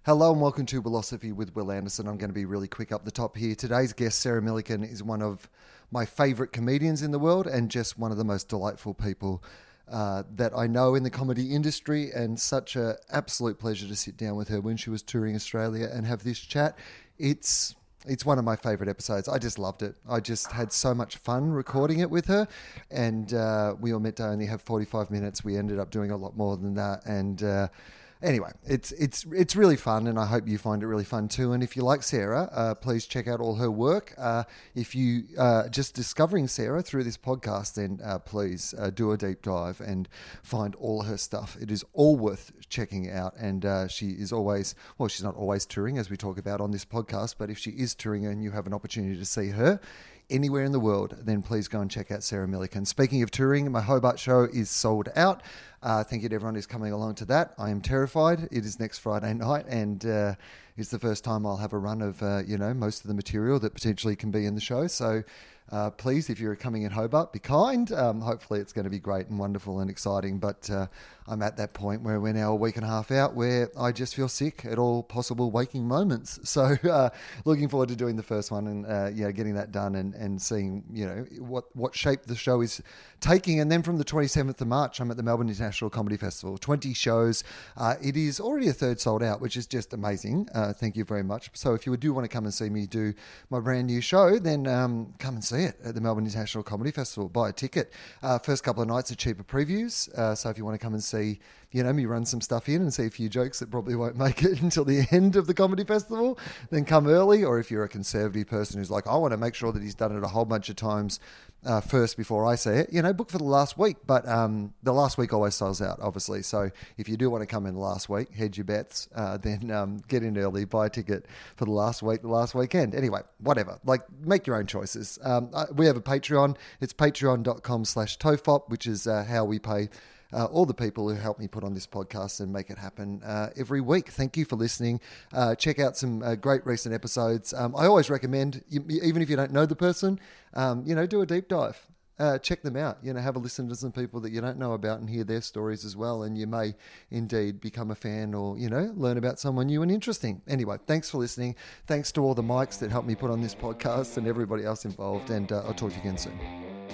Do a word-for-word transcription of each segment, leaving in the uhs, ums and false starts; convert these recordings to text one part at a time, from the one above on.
Hello and welcome to Philosophy with Will Anderson. I'm going to be really quick up the top here. Today's guest, Sarah Millican, is one of my favourite comedians in the world and just one of the most delightful people uh, that I know in the comedy industry, and such an absolute pleasure to sit down with her when she was touring Australia and have this chat. It's it's one of my favourite episodes. I just loved it. I just had so much fun recording it with her, and uh, we all meant to only have forty-five minutes. We ended up doing a lot more than that, and uh, Anyway, it's it's it's really fun, and I hope you find it really fun too. And if you like Sarah, uh, please check out all her work. Uh, if you uh, just discovering Sarah through this podcast, then uh, please uh, do a deep dive and find all her stuff. It is all worth checking out. And uh, she is always, well, she's not always touring, as we talk about on this podcast, but if she is touring and you have an opportunity to see her anywhere in the world, then please go and check out Sarah Millican. Speaking of touring, my Hobart show is sold out. Uh, thank you to everyone who's coming along to that. I am terrified. It is next Friday night, and uh, it's the first time I'll have a run of, uh, you know, most of the material that potentially can be in the show. So uh, please, if you're coming in Hobart, be kind. Um, hopefully it's going to be great and wonderful and exciting. But uh, I'm at that point where we're now a week and a half out where I just feel sick at all possible waking moments. So uh, looking forward to doing the first one and, uh, you know, getting that done and, and seeing, you know, what, what shape the show is taking. And then from the twenty-seventh of March, I'm at the Melbourne International Comedy Festival, twenty shows. Uh, it is already a third sold out, which is just amazing. Uh, thank you very much. So if you do want to come and see me do my brand new show, then um, come and see it at the Melbourne International Comedy Festival. Buy a ticket. Uh, first couple of nights are cheaper previews. Uh, so if you want to come and see, you know, me run some stuff in and see a few jokes that probably won't make it until the end of the comedy festival, then come early. Or if you're a conservative person who's like, I want to make sure that he's done it a whole bunch of times Uh, first before I say it, you know, book for the last week. But um, the last week always sells out, obviously. So if you do want to come in the last week, hedge your bets, uh, then um, get in early, buy a ticket for the last week, the last weekend. Anyway, whatever. Like, make your own choices. Um, uh, we have a Patreon. It's patreon.com slash tofop, which is uh, how we pay Uh, all the people who help me put on this podcast and make it happen uh, every week. Thank you for listening. Uh, check out some uh, great recent episodes. Um, I always recommend, you, even if you don't know the person, um, you know, do a deep dive. Uh, check them out. You know, have a listen to some people that you don't know about and hear their stories as well. And you may indeed become a fan or, you know, learn about someone new and interesting. Anyway, thanks for listening. Thanks to all the mics that helped me put on this podcast and everybody else involved. And uh, I'll talk to you again soon.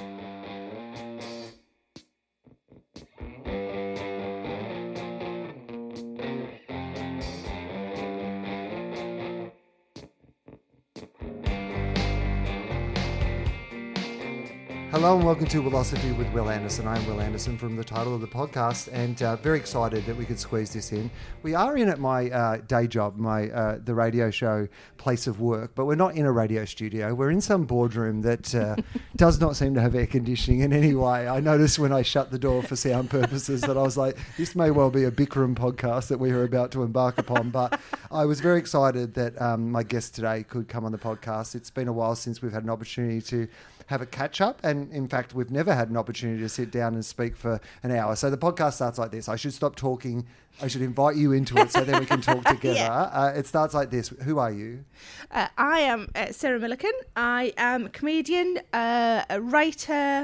Hello and welcome to Philosophy with Will Anderson. I'm Will Anderson from the title of the podcast, and uh, very excited that we could squeeze this in. We are in at my uh, day job, my uh, the radio show place of work, but we're not in a radio studio. We're in some boardroom that uh, does not seem to have air conditioning in any way. I noticed when I shut the door for sound purposes that I was like, this may well be a Bikram podcast that we are about to embark upon, but I was very excited that um, my guest today could come on the podcast. It's been a while since we've had an opportunity to have a catch up, and in fact we've never had an opportunity to sit down and speak for an hour. So the podcast starts like this. I should stop talking. I should invite you into it so then we can talk together. yeah. uh, it starts like this. Who are you? Uh, I am uh, Sarah Millican. I am a comedian, uh, a writer.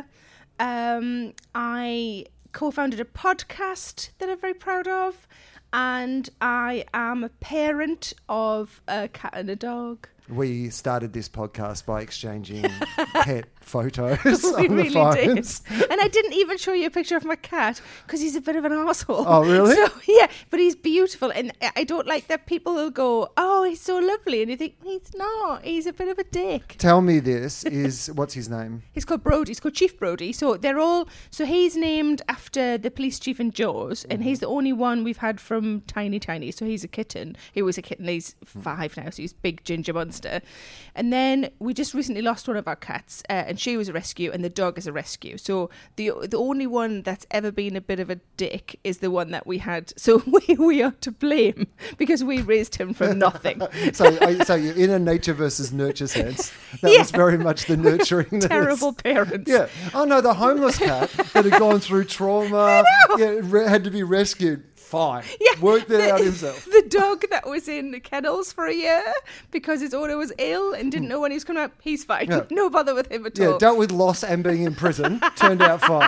Um, I co-founded a podcast that I'm very proud of, and I am a parent of a cat and a dog. We started this podcast by exchanging pet photos we on really the phones. Did. And I didn't even show you a picture of my cat because he's a bit of an arsehole. Oh, really? So, yeah, but he's beautiful. And I don't like that people will go, oh, he's so lovely. And you think, he's not. He's a bit of a dick. Tell me this is, what's his name? He's called Brody. He's called Chief Brody. So they're all, so he's named after the police chief in Jaws. And mm-hmm. he's the only one we've had from Tiny Tiny. So he's a kitten. He was a kitten. He's five now. So he's big ginger monster. And then we just recently lost one of our cats, uh, and she was a rescue, and the dog is a rescue. So the the only one that's ever been a bit of a dick is the one that we had. So we, we are to blame because we raised him from nothing. so so you're in a nature versus nurture sense. That yeah. was very much the nurturing. Terrible parents. Yeah. Oh no, the homeless cat that had gone through trauma, yeah, re- had to be rescued. Fine. Yeah, worked it the, out himself. The dog that was in the kennels for a year because his owner was ill and didn't know when he was coming out, he's fine. Yeah. No bother with him at yeah, all. Yeah, dealt with loss and being in prison. Turned out fine.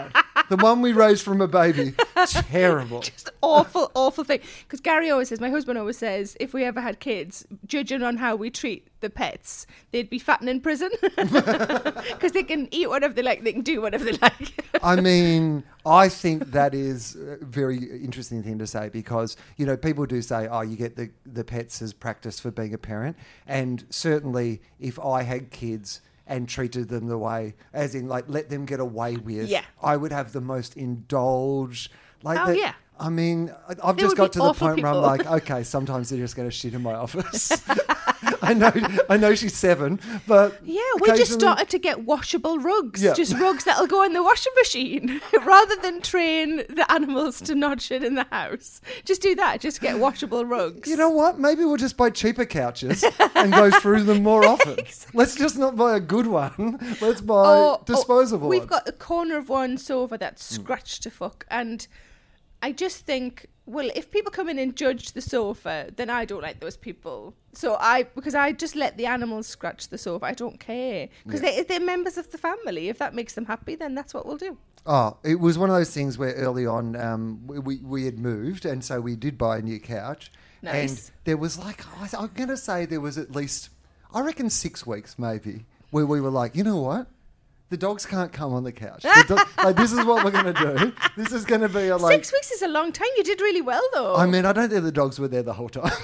The one we raised from a baby. Terrible. Just awful, awful thing. Because Gary always says, my husband always says, if we ever had kids, judging on how we treat the pets, they'd be fattened in prison. Because they can eat whatever they like, they can do whatever they like. I mean, I think that is a very interesting thing to say because, you know, people do say, oh, you get the, the pets as practice for being a parent. And certainly if I had kids and treated them the way, as in like let them get away with, yeah. I would have the most indulged. Like oh, that, yeah. I mean, I've They just would got be to the awful point people. where I'm like, okay, sometimes they're just going to shit in my office. I know, I know she's seven, but yeah, we just occasionally- started to get washable rugs, Yeah. just rugs that'll go in the washing machine, rather than train the animals to not shit in the house. Just do that. Just get washable rugs. You know what? Maybe we'll just buy cheaper couches and go through them more often. Exactly. Let's just not buy a good one. Let's buy Or- disposable or We've ones. got a corner of one sofa that's scratched to fuck, and I just think, well, if people come in and judge the sofa, then I don't like those people. So I, because I just let the animals scratch the sofa. I don't care because Yeah. they, they're members of the family. If that makes them happy, then that's what we'll do. Oh, it was one of those things where early on um, we, we, we had moved, and so we did buy a new couch. Nice. And there was like, I- I'm going to say there was at least, I reckon six weeks maybe, where we were like, you know what? The dogs can't come on the couch. The do- like, this is what we're going to do. This is going to be a like... Six weeks is a long time. You did really well, though. I mean, I don't think the dogs were there the whole time.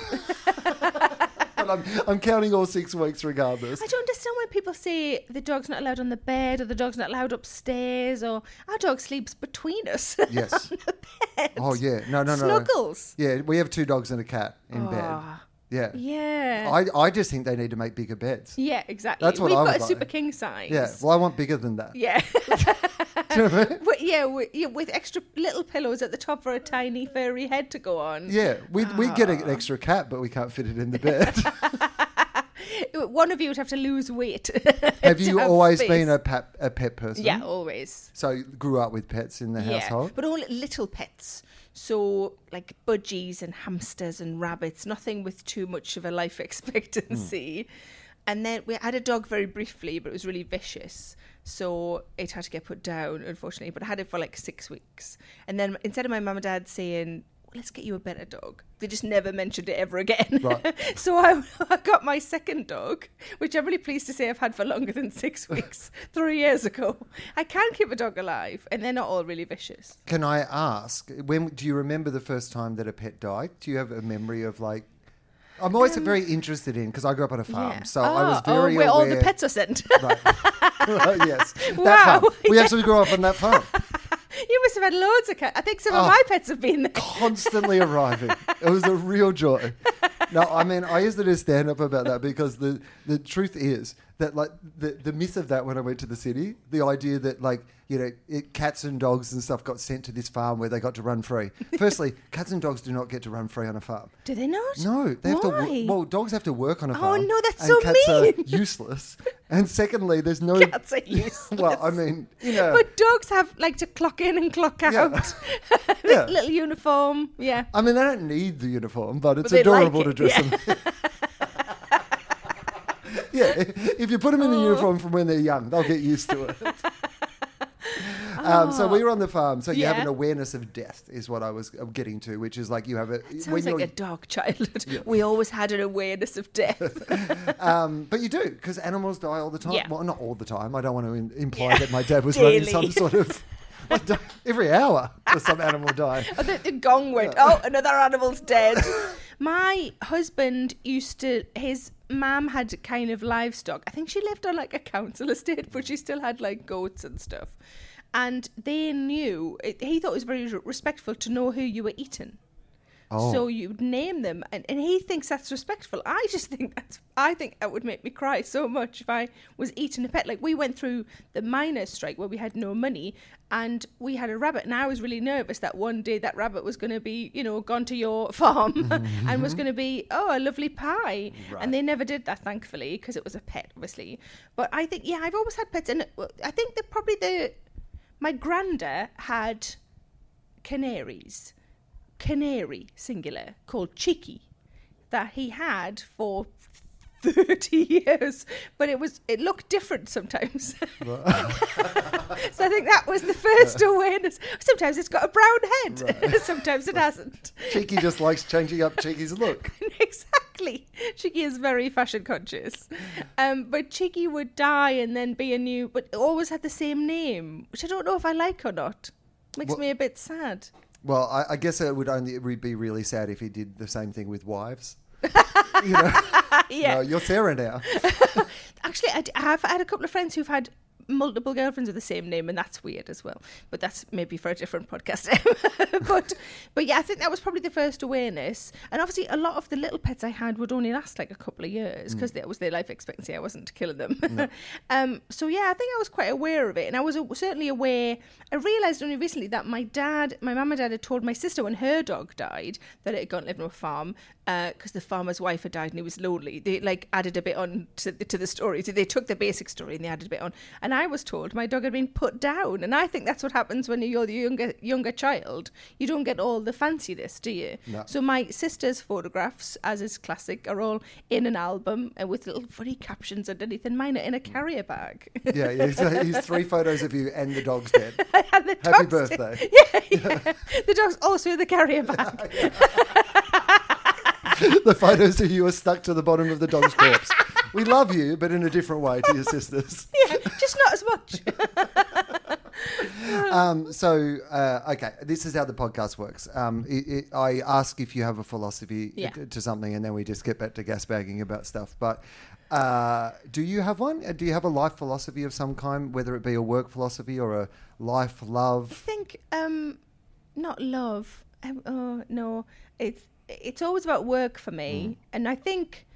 But I'm, I'm counting all six weeks regardless. I don't understand why people say the dog's not allowed on the bed or the dog's not allowed upstairs or our dog sleeps between us. Yes. on the bed. Oh, yeah. No, no, no. Snuggles. Yeah, we have two dogs and a cat in bed. Oh, Yeah. yeah. I, I just think they need to make bigger beds. yeah, exactly. That's what We've I got would a like. super king size. Yeah, well, I want bigger than that. Yeah. Do you know what I mean? But yeah, with, yeah, with extra little pillows at the top for a tiny furry head to go on. Yeah, we we get an extra cat, but we can't fit it in the bed. One of you would have to lose weight. Have to you always space. been a pet, a pet person? Yeah, always. So grew up with pets in the Yeah, household? but all little pets. So like budgies and hamsters and rabbits, nothing with too much of a life expectancy. And then we had a dog very briefly, but it was really vicious. So it had to get put down, unfortunately. But I had it for like six weeks. And then instead of my mum and dad saying, let's get you a better dog, they just never mentioned it ever again. Right. So I, I got my second dog, which I'm really pleased to say I've had for longer than six weeks, three years ago. I can keep a dog alive, and they're not all really vicious. Can I ask, when do you remember the first time that a pet died? Do you have a memory of like... I'm always very interested in, because I grew up on a farm, Yeah. so I was Oh, oh, very where aware... all the pets are sent. Right. Yes, that Wow. farm. We actually grew up on that farm. You must have had loads of cats. I think some Oh. of my pets have been there. Constantly arriving. It was a real joy. No, I mean, I used to do stand up about that because the, the truth is that, like, the, the myth of that when I went to the city, the idea that, like, you know, it, cats and dogs and stuff got sent to this farm where they got to run free. Firstly, cats and dogs do not get to run free on a farm. Do they not? No, they have to. Why? wo- Well, dogs have to work on a Oh, farm. no, that's and so cats mean. are useless. And secondly, there's no. Cats are useless. Well, I mean, you know. But dogs have like to clock in and clock out. Yeah. Li- Yeah. Little uniform. Yeah. I mean, they don't need the uniform, but it's they like adorable to it, dress yeah. them. Yeah, if if you put them in the Oh. uniform from when they're young, they'll get used to it. Um, so we were on the farm. So you have Yeah. an awareness of death, is what I was getting to, which is like you have a. It sounds like a dark childhood. We always had an awareness of death. Um, but you do, because animals die all the time. Yeah. Well, not all the time. I don't want to in- imply Yeah. that my dad was running Daily. some sort of. Like, di- every hour, there's some animal die. Oh, the, the gong went, oh, another animal's dead. My husband used to, his mum had kind of livestock. I think she lived on like a council estate, but she still had like goats and stuff. And they knew, it, he thought it was very respectful to know who you were eating. Oh. So you'd name them, and, and he thinks that's respectful. I just think that's, I think that would make me cry so much if I was eating a pet. Like, we went through the miners' strike where we had no money, and we had a rabbit, and I was really nervous that one day that rabbit was going to be, you know, gone to your farm and was going to be, oh, a lovely pie. Right. And they never did that, thankfully, because it was a pet, obviously. But I think, yeah, I've always had pets, and I think that probably the, my granda had canaries. Canary, singular, called Chicky, that he had for thirty years, but it was it looked different sometimes. So I think that was the first awareness. Sometimes it's got a brown head, right. Sometimes it hasn't. Cheeky just likes changing up Cheeky's look. Exactly. Cheeky is very fashion conscious. Um, but Cheeky would die and then be a new, but always had the same name, which I don't know if I like or not. Makes well, me a bit sad. Well, I, I guess it would only be really sad if he did the same thing with wives. You know, yeah. No, you're Sarah now. Actually, I, I have had a couple of friends who've had multiple girlfriends with the same name, and that's weird as well. But that's maybe for a different podcast. but but yeah, I think that was probably the first awareness. And obviously, a lot of the little pets I had would only last like a couple of years because mm. that was their life expectancy. I wasn't killing them. No. um, so yeah, I think I was quite aware of it, and I was certainly aware. I realised only recently that my dad, my mum and dad had told my sister when her dog died that it had gone to live on a farm because uh, the farmer's wife had died and he was lonely. They like added a bit on to, to the story. So they took the basic story and they added a bit on. And I was told my dog had been put down, and I think that's what happens when you're the younger younger child. You don't get all the fanciness, do you? No. So my sister's photographs, as is classic, are all in an album and with little funny captions underneath, and mine are in a carrier bag. Yeah, yeah. So here's three photos of you and the dog's dead. And the Happy dog's birthday. Dead. Yeah, yeah. The dog's also in the carrier bag. The photos of you are stuck to the bottom of the dog's corpse. We love you, but in a different way to your sisters. Yeah, just not as much. um, so, uh, okay, this is how the podcast works. Um, it, it, I ask if you have a philosophy yeah. to, to something, and then we just get back to gas bagging about stuff. But uh, do you have one? Do you have a life philosophy of some kind, whether it be a work philosophy or a life love? I think um, not love. Um, oh, no, it's it's always about work for me, mm. and I think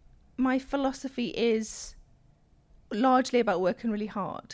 my philosophy is largely about working really hard.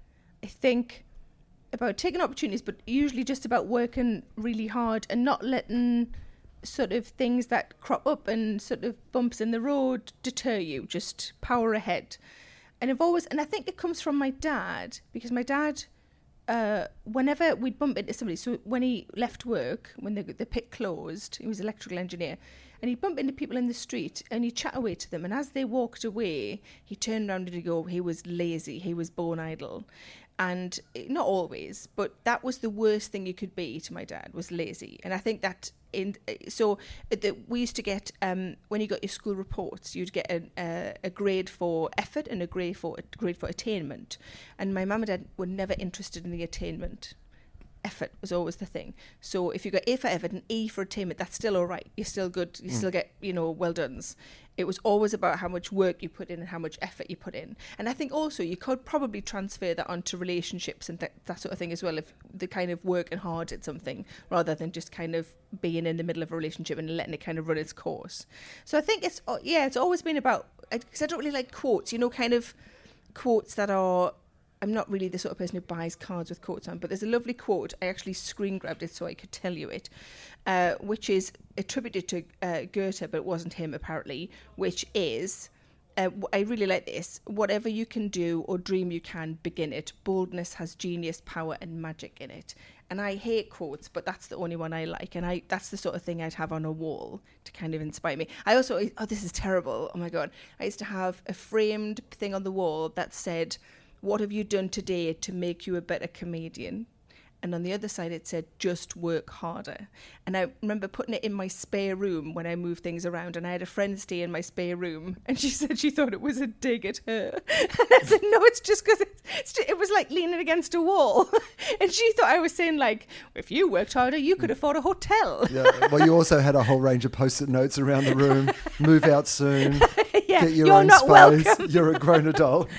I think about taking opportunities, but usually just about working really hard and not letting sort of things that crop up and sort of bumps in the road deter you. Just power ahead. And I've always, and I think it comes from my dad, because my dad, uh, whenever we'd bump into somebody, so when he left work, when the, the pit closed, he was an electrical engineer, and he'd bump into people in the street and he'd chat away to them. And as they walked away, he turned around and he'd go, he was lazy, he was bone idle. And not always, but that was the worst thing you could be to my dad, was lazy. And I think that in so the, we used to get um, when you got your school reports, you'd get a, a, a grade for effort and a grade for a grade for attainment. And my mum and dad were never interested in the attainment. Effort was always the thing. So if you got A for effort and E for attainment, that's still all right. You're still good. You mm. still get, you know, well done's. It was always about how much work you put in and how much effort you put in. And I think also you could probably transfer that onto relationships and th- that sort of thing as well, if the kind of working hard at something rather than just kind of being in the middle of a relationship and letting it kind of run its course. So I think it's, yeah, it's always been about, because I don't really like quotes, you know, kind of quotes that are, I'm not really the sort of person who buys cards with quotes on, but there's a lovely quote. I actually screen grabbed it so I could tell you it, uh, which is attributed to uh, Goethe, but it wasn't him apparently, which is, uh, I really like this, whatever you can do or dream you can, begin it. Boldness has genius, power and magic in it. And I hate quotes, but that's the only one I like. And I that's the sort of thing I'd have on a wall to kind of inspire me. I also, oh, this is terrible. Oh my God. I used to have a framed thing on the wall that said, what have you done today to make you a better comedian? And on the other side, it said, just work harder. And I remember putting it in my spare room when I moved things around. And I had a friend stay in my spare room. And she said she thought it was a dig at her. And I said, no, it's just because it's, it's just, it was like leaning against a wall. And she thought I was saying, like, if you worked harder, you could afford a hotel. Yeah. Well, you also had a whole range of post-it notes around the room. Move out soon. Yeah, get your you're own not space. Welcome. You're a grown adult.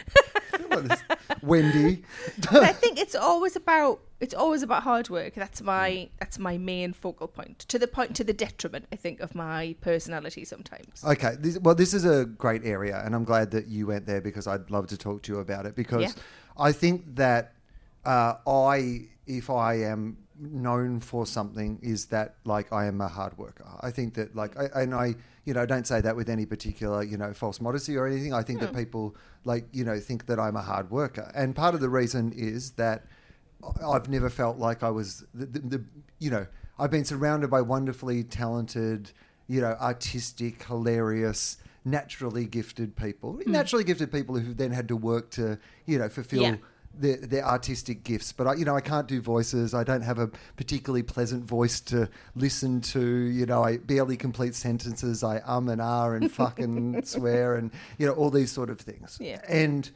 Wendy. But I think it's always about it's always about hard work. That's my that's my main focal point. To the point to the detriment, I think, of my personality sometimes. Okay. This, well, this is a great area, and I'm glad that you went there because I'd love to talk to you about it. Because yeah. I think that uh, I, if I am known for something, is that like I am a hard worker. I think that like I, and I you know don't say that with any particular you know false modesty or anything. I think hmm. that people like you know think that I'm a hard worker, and part of the reason is that I've never felt like I was the, the, the you know I've been surrounded by wonderfully talented, you know artistic, hilarious, naturally gifted people, Mm. naturally gifted people who then had to work to, you know, fulfill Yeah. their, their artistic gifts. But, I, you know, I can't do voices. I don't have a particularly pleasant voice to listen to. You know, I barely complete sentences. I um and ah and fuck and swear and, you know, all these sort of things. Yeah. And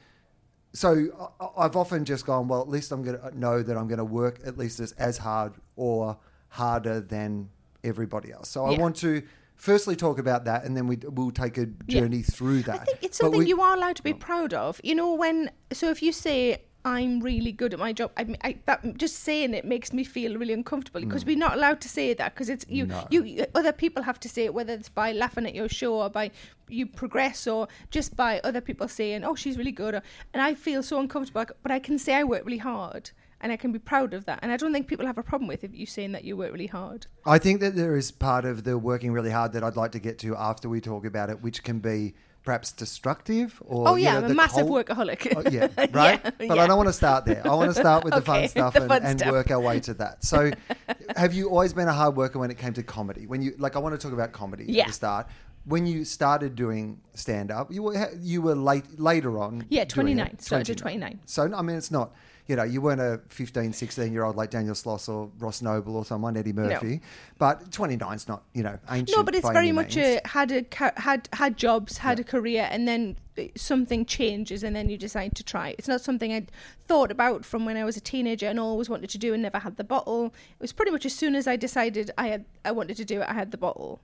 so I- I've often just gone, well, at least I'm going to know that I'm going to work at least as, as hard or harder than everybody else. So Yeah. I want to firstly talk about that, and then we, we'll take a journey Yeah. through that. I think it's But something we- you are allowed to be proud of. You know, when so if you say I'm really good at my job, I, mean, I that just saying it makes me feel really uncomfortable because we're not allowed to say that because it's you, No. you. you- Other people have to say it, whether it's by laughing at your show or by you progress or just by other people saying, "Oh, she's really good," or, and I feel so uncomfortable. But I can say I work really hard. And I can be proud of that. And I don't think people have a problem with if you saying that you work really hard. I think that there is part of the working really hard that I'd like to get to after we talk about it, which can be perhaps destructive or Oh, you yeah, know, I'm a the massive cul- workaholic. Oh, yeah, right. Yeah, but yeah. I don't want to start there. I want to start with the fun Okay, stuff the and, fun and stuff. work our way to that. So, have you always been a hard worker when it came to comedy? When you like, I want to talk about comedy Yeah. at the start. When you started doing stand up, you were you were late later on. Yeah, doing twenty-nine. it. Started at twenty-nine. So I mean, it's not. You know, you weren't a fifteen, sixteen year old like Daniel Sloss or Ross Noble or someone, Eddie Murphy. But twenty-nine's not, you know, ancient. No, but it's by very any much means. a had a ca- had had jobs, had Yeah. a career, and then something changes, and then you decide to try. It's not something I'd thought about from when I was a teenager and always wanted to do and never had the bottle. It was pretty much as soon as I decided I had I wanted to do it, I had the bottle.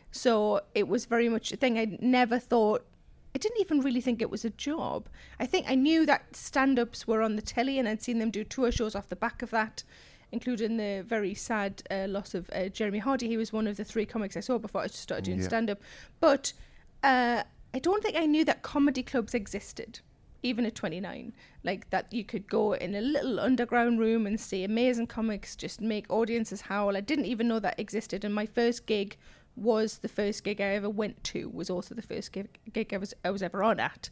So it was very much a thing I never thought. I didn't even really think it was a job. I think I knew that stand-ups were on the telly and I'd seen them do tour shows off the back of that, including the very sad uh, loss of uh, Jeremy Hardy. He was one of the three comics I saw before I started doing Yeah. stand-up. But uh, I don't think I knew that comedy clubs existed, even at twenty-nine. Like that you could go in a little underground room and see amazing comics, just make audiences howl. I didn't even know that existed. And my first gig was the first gig I ever went to, was also the first gig, gig I was I was ever on at.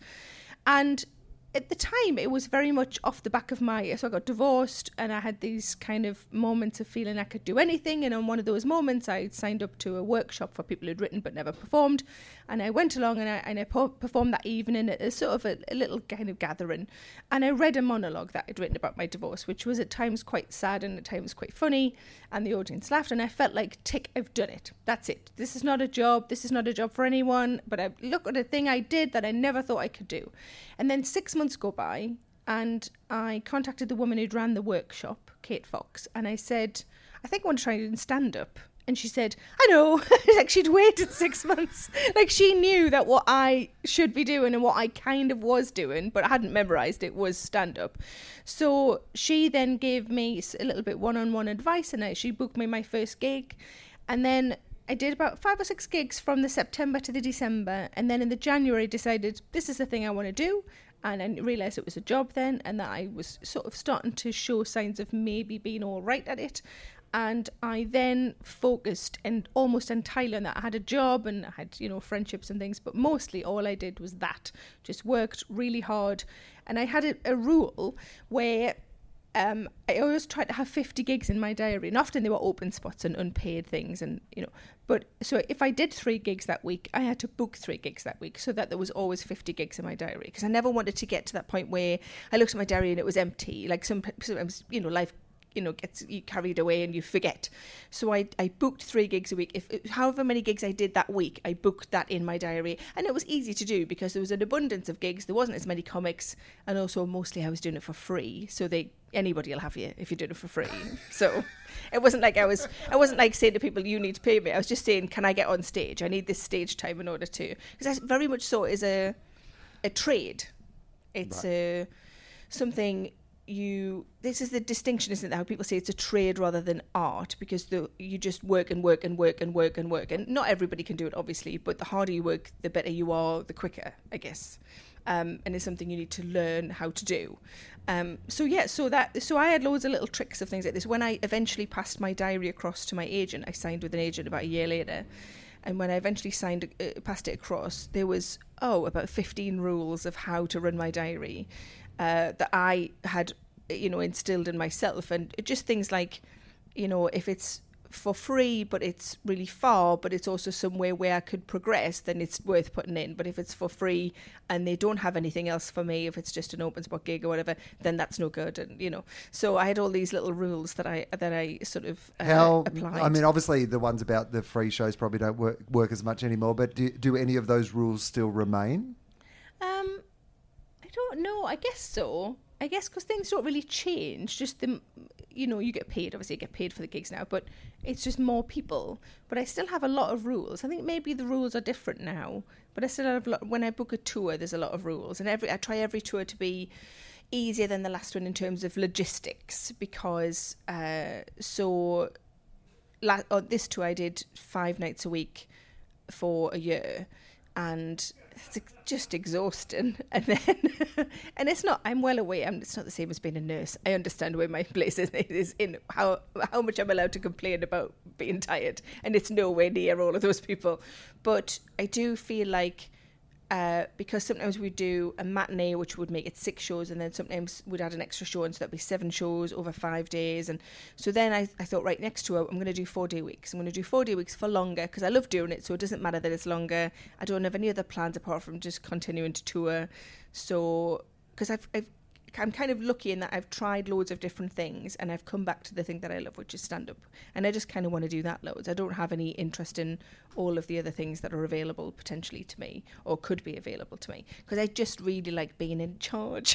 And at the time, it was very much off the back of my... So I got divorced and I had these kind of moments of feeling I could do anything. And on one of those moments, I signed up to a workshop for people who'd written but never performed. And I went along and I, and I po- performed that evening at a sort of a, a little kind of gathering. And I read a monologue that I'd written about my divorce, which was at times quite sad and at times quite funny. And the audience laughed. And I felt like, tick, I've done it. That's it. This is not a job. This is not a job for anyone. But I look at a thing I did that I never thought I could do. And then six months go by and I contacted the woman who'd ran the workshop, Kate Fox, and I said, I think I want to try doing stand-up. And she said, I know. Like she'd waited six months. Like she knew that what I should be doing and what I kind of was doing, but I hadn't memorised it, was stand-up. So she then gave me a little bit one-on-one advice and I, she booked me my first gig. And then I did about five or six gigs from the September to the December. And then in the January decided this is the thing I want to do. And I realised it was a job then and that I was sort of starting to show signs of maybe being all right at it. And I then focused and almost entirely on that. I had a job and I had, you know, friendships and things, but mostly all I did was that. Just worked really hard. And I had a, a rule where um, I always tried to have fifty gigs in my diary. And often they were open spots and unpaid things and, you know. But so if I did three gigs that week, I had to book three gigs that week so that there was always fifty gigs in my diary. Because I never wanted to get to that point where I looked at my diary and it was empty. Like some, sometimes, you know, life you know, gets you carried away and you forget. So I, I booked three gigs a week. If however many gigs I did that week, I booked that in my diary. And it was easy to do because there was an abundance of gigs. There wasn't as many comics. And also mostly I was doing it for free. So they anybody will have you if you're doing it for free. So it wasn't like I was, I wasn't like saying to people, you need to pay me. I was just saying, can I get on stage? I need this stage time in order to, because I very much saw it as a, a trade. It's right. a, something you, this is the distinction, isn't it? How people say it's a trade rather than art, because the, you just work and work and work and work and work. And not everybody can do it, obviously, but the harder you work, the better you are, the quicker, I guess. Um, and it's something you need to learn how to do. Um, so yeah, so that so I had loads of little tricks of things like this. When I eventually passed my diary across to my agent, I signed with an agent about a year later. And when I eventually signed, uh, passed it across, there was, oh, about fifteen rules of how to run my diary uh, that I had, you know, instilled in myself. And just things like, you know, if it's for free, but it's really far, but it's also somewhere where I could progress, then it's worth putting in. But if it's for free and they don't have anything else for me, if it's just an open spot gig or whatever, then that's no good. And you know, so I had all these little rules that I that I sort of uh, How, applied. I mean, obviously the ones about the free shows probably don't work, work as much anymore, but do, do any of those rules still remain? Um, I don't know. I guess so. I guess because things don't really change. Just the, you know, you get paid. Obviously, you get paid for the gigs now, but it's just more people. But I still have a lot of rules. I think maybe the rules are different now. But I still have a lot. When I book a tour, there's a lot of rules, and every I try every tour to be easier than the last one in terms of logistics. Because uh, so, la- oh, this tour I did five nights a week for a year, and it's just exhausting. And then, and it's not, I'm well aware, I'm, it's not the same as being a nurse. I understand where my place is, is in how how much I'm allowed to complain about being tired. And it's nowhere near all of those people. But I do feel like, uh, because sometimes we do a matinee, which would make it six shows, and then sometimes we'd add an extra show, and so that'd be seven shows over five days. And so then I, I thought, right, next tour, I'm going to do four-day weeks. I'm going to do four-day weeks for longer, because I love doing it, so it doesn't matter that it's longer. I don't have any other plans apart from just continuing to tour. So, because I've, I've I'm kind of lucky in that I've tried loads of different things and I've come back to the thing that I love, which is stand-up. And I just kind of want to do that loads. I don't have any interest in all of the other things that are available potentially to me or could be available to me, because I just really like being in charge.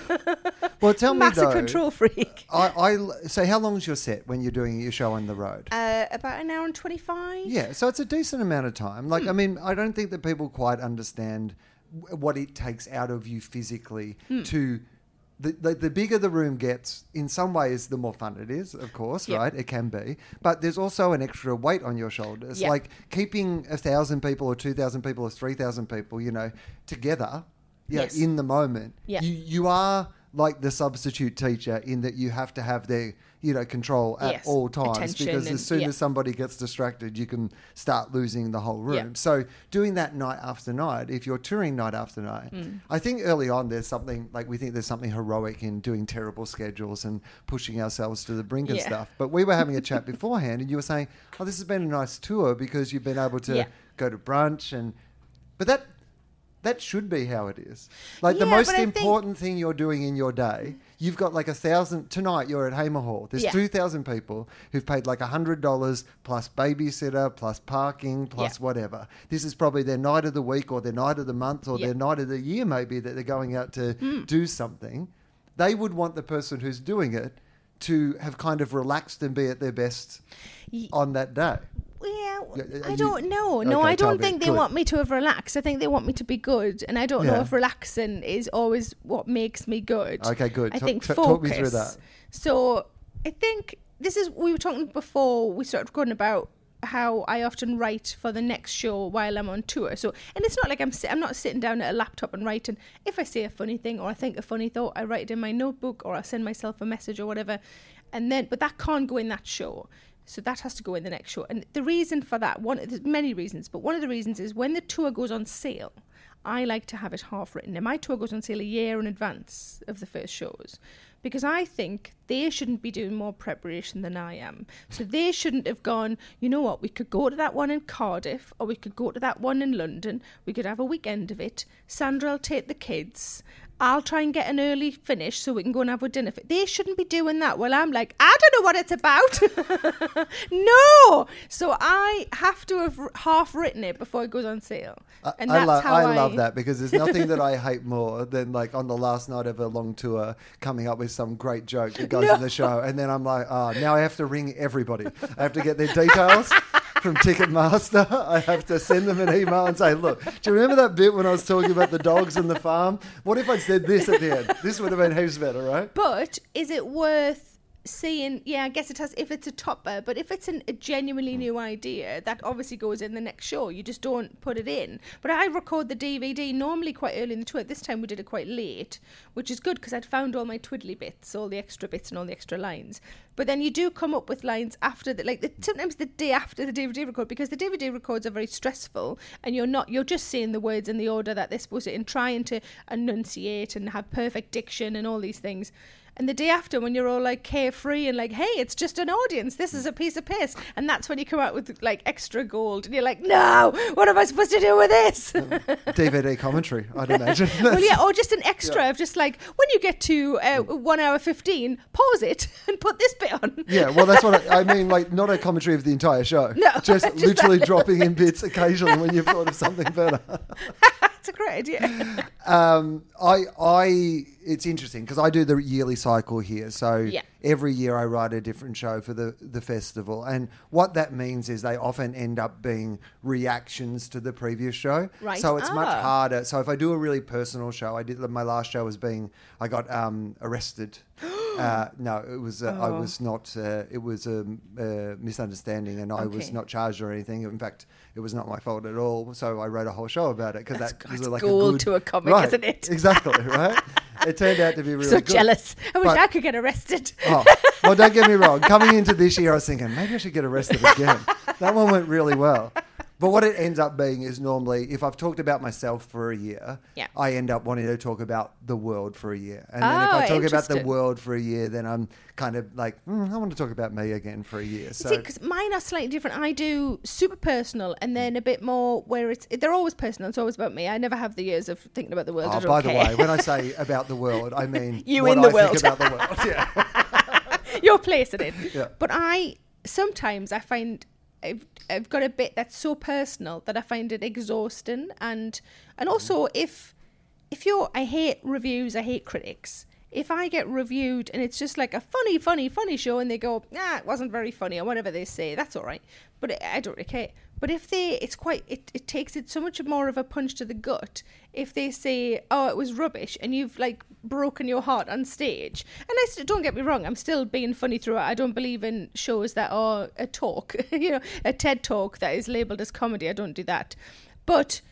Well, tell me Massive though, control freak. I, I, so how long is your set when you're doing your show on the road? Uh, about an hour and twenty-five. Yeah, so it's a decent amount of time. Like, Hmm. I mean, I don't think that people quite understand w- what it takes out of you physically Hmm. to... The, the the bigger the room gets, in some ways, the more fun it is, of course, Yep. right? It can be. But there's also an extra weight on your shoulders. Yep. Like keeping a thousand people or two thousand people or three thousand people, you know, together, yeah, Yes. in the moment. Yep. You, you are like the substitute teacher in that you have to have their, you know, control at Yes. all times. Attention Because and- as soon yep. as somebody gets distracted, you can start losing the whole room. Yep. So doing that night after night, if you're touring night after night, Mm. I think early on there's something, like we think there's something heroic in doing terrible schedules and pushing ourselves to the brink and Yeah. stuff. But we were having a chat beforehand and you were saying, oh, this has been a nice tour because you've been able to Yeah. go to brunch and... But that... That should be how it is. Like the Yeah, most but I think- important thing you're doing in your day, you've got like a thousand, tonight you're at Hamer Hall. There's Yeah. two thousand people who've paid like a hundred dollars plus babysitter, plus parking, plus Yeah. whatever. This is probably their night of the week or their night of the month or Yeah. their night of the year maybe that they're going out to do something. They would want the person who's doing it to have kind of relaxed and be at their best Ye- on that day. Yeah, Yeah, I you- don't know. No, Okay, I tell don't me. think they Good. want me to have relaxed. I think they want me to be good, and I don't know Yeah. if relaxing is always what makes me good. Okay, good. I Ta- think ta- focus. talk me through that. So I think this is we were talking before we started recording about how I often write for the next show while I'm on tour. So, and it's not like I'm si- I'm not sitting down at a laptop and writing. If I say a funny thing or I think a funny thought, I write it in my notebook or I send myself a message or whatever, and then but that can't go in that show. So that has to go in the next show. And the reason for that, one there's many reasons, but one of the reasons is when the tour goes on sale, I like to have it half written. And my tour goes on sale a year in advance of the first shows, because I think they shouldn't be doing more preparation than I am. So they shouldn't have gone, you know what, we could go to that one in Cardiff or we could go to that one in London. We could have a weekend of it. Sandra will take the kids. I'll try and get an early finish so we can go and have a dinner. They shouldn't be doing that. Well, I'm like, I don't know what it's about. No. So I have to have r- half written it before it goes on sale. I, And I, that's love, how I I love that, because there's nothing that I hate more than like on the last night of a long tour coming up with some great joke that goes No. in the show, and then I'm like, oh, now I have to ring everybody. I have to get their details from Ticketmaster. I have to send them an email and say, look, do you remember that bit when I was talking about the dogs and the farm? What if I said this at the end? This would have been heaps better, right? But is it worth seeing? Yeah, I guess it has if it's a topper, but if it's an, a genuinely new idea, that obviously goes in the next show. You just don't put it in. But I record the D V D normally quite early in the tour. This time we did it quite late, which is good because I'd found all my twiddly bits, all the extra bits and all the extra lines. But then you do come up with lines after the, like the, sometimes the day after the D V D record, because the D V D records are very stressful and you're not, you're just saying the words in the order that they're supposed to and trying to enunciate and have perfect diction and all these things. And the day after, when you're all like carefree and like, hey, it's just an audience, this is a piece of piss, and that's when you come out with like extra gold, and you're like, no, what am I supposed to do with this? D V D commentary, I'd imagine. Well, yeah, or just an extra yeah. of just like, when you get to uh, one hour fifteen, pause it and put this bit on. Yeah, well, that's what I, I mean, like, not a commentary of the entire show. No. Just, just literally that. dropping in bits occasionally when you've thought of something better. That's a great idea. Um, I, I, it's interesting because I do the yearly cycle here. So yeah. every year I write a different show for the, the festival. And what that means is they often end up being reactions to the previous show. Right. So it's oh. much harder. So if I do a really personal show, I did my last show was being, I got um, arrested. Uh, no, it was. Uh, oh. I was not. Uh, it was a, a misunderstanding, and I okay. was not charged or anything. In fact, it was not my fault at all. So I wrote a whole show about it because that That's was like gold a good, to a comic, right, isn't it? Exactly. Right. It turned out to be really so good. jealous. I wish but, I could get arrested. Oh, well, don't get me wrong. Coming into this year, I was thinking maybe I should get arrested again. That one went really well. But what it ends up being is normally, if I've talked about myself for a year, yeah. I end up wanting to talk about the world for a year. And then oh, if I talk about the world for a year, then I'm kind of like, mm, I want to talk about me again for a year. So, see, because mine are slightly different. I do super personal and then a bit more where it's, they're always personal. It's always about me. I never have the years of thinking about the world. Oh, I don't by care. the way, when I say about the world, I mean you what in the I world. think about the world. Yeah. Your place in it. Yeah. But I, sometimes I find... I've, I've got a bit that's so personal that I find it exhausting, and and also if if you're I hate reviews, I hate critics. If I get reviewed and it's just like a funny, funny, funny show and they go, nah, it wasn't very funny or whatever they say, that's all right. But it, I don't really care. But if they, it's quite, it, it takes it so much more of a punch to the gut if they say, oh, it was rubbish and you've like broken your heart on stage. And I st- don't get me wrong, I'm still being funny throughout. I don't believe in shows that are a talk, you know, a TED talk that is labelled as comedy. I don't do that. But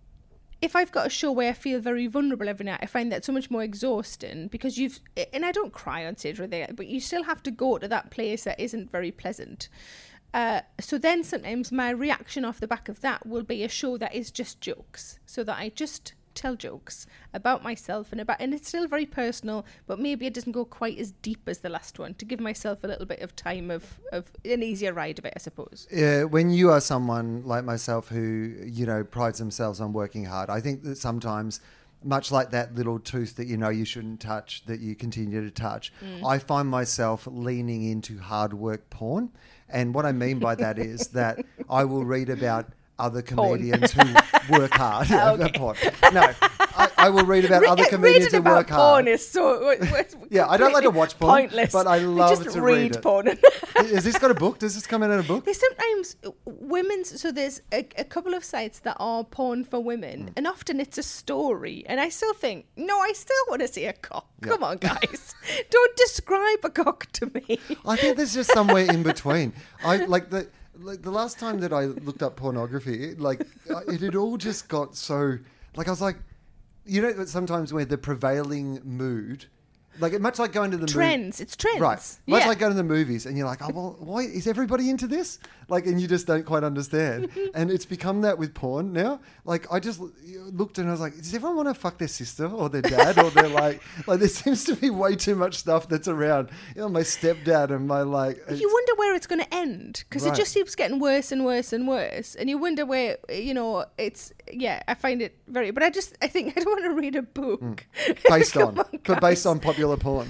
if I've got a show where I feel very vulnerable every night, I find that so much more exhausting because you've, and I don't cry on stage or anything, but you still have to go to that place that isn't very pleasant. Uh, so then sometimes my reaction off the back of that will be a show that is just jokes, so that I just tell jokes about myself and about, and it's still very personal, but maybe it doesn't go quite as deep as the last one, to give myself a little bit of time of, of an easier ride of it, I suppose. Yeah, when you are someone like myself who, you know, prides themselves on working hard, I think that sometimes, much like that little tooth that you know you shouldn't touch, that you continue to touch, mm. I find myself leaning into hard work porn. And what I mean by that is that I will read about other comedians who work hard. Oh, okay. Porn. No, I, I will read about Re- other comedians who work porn hard. Is so, yeah, I don't like to watch porn, pointless. but I love just to read, read it. porn. Is this got a book? Does this come in in a book? There's sometimes women's, so there's a, a couple of sites that are porn for women, mm. and often it's a story. And I still think, no, I still want to see a cock. Yeah. Come on, guys, don't describe a cock to me. I think there's just somewhere in between. I like the. Like the last time that I looked up pornography, like it had all just got so, like I was like, you know, sometimes where the prevailing mood, like much like going to the trends, mo- it's trends, right? Much yeah. like going to the movies, and you're like, oh well, why is everybody into this? Like, and you just don't quite understand. And it's become that with porn now. Like, I just looked and I was like, does everyone want to fuck their sister or their dad or their like? Like, there seems to be way too much stuff that's around. You know, my stepdad and my like. You wonder where it's going to end because right. it just keeps getting worse and worse and worse, and you wonder where, you know, it's. Yeah, I find it very. But I just, I think I don't want to read a book mm. based on, on but based on popular porn.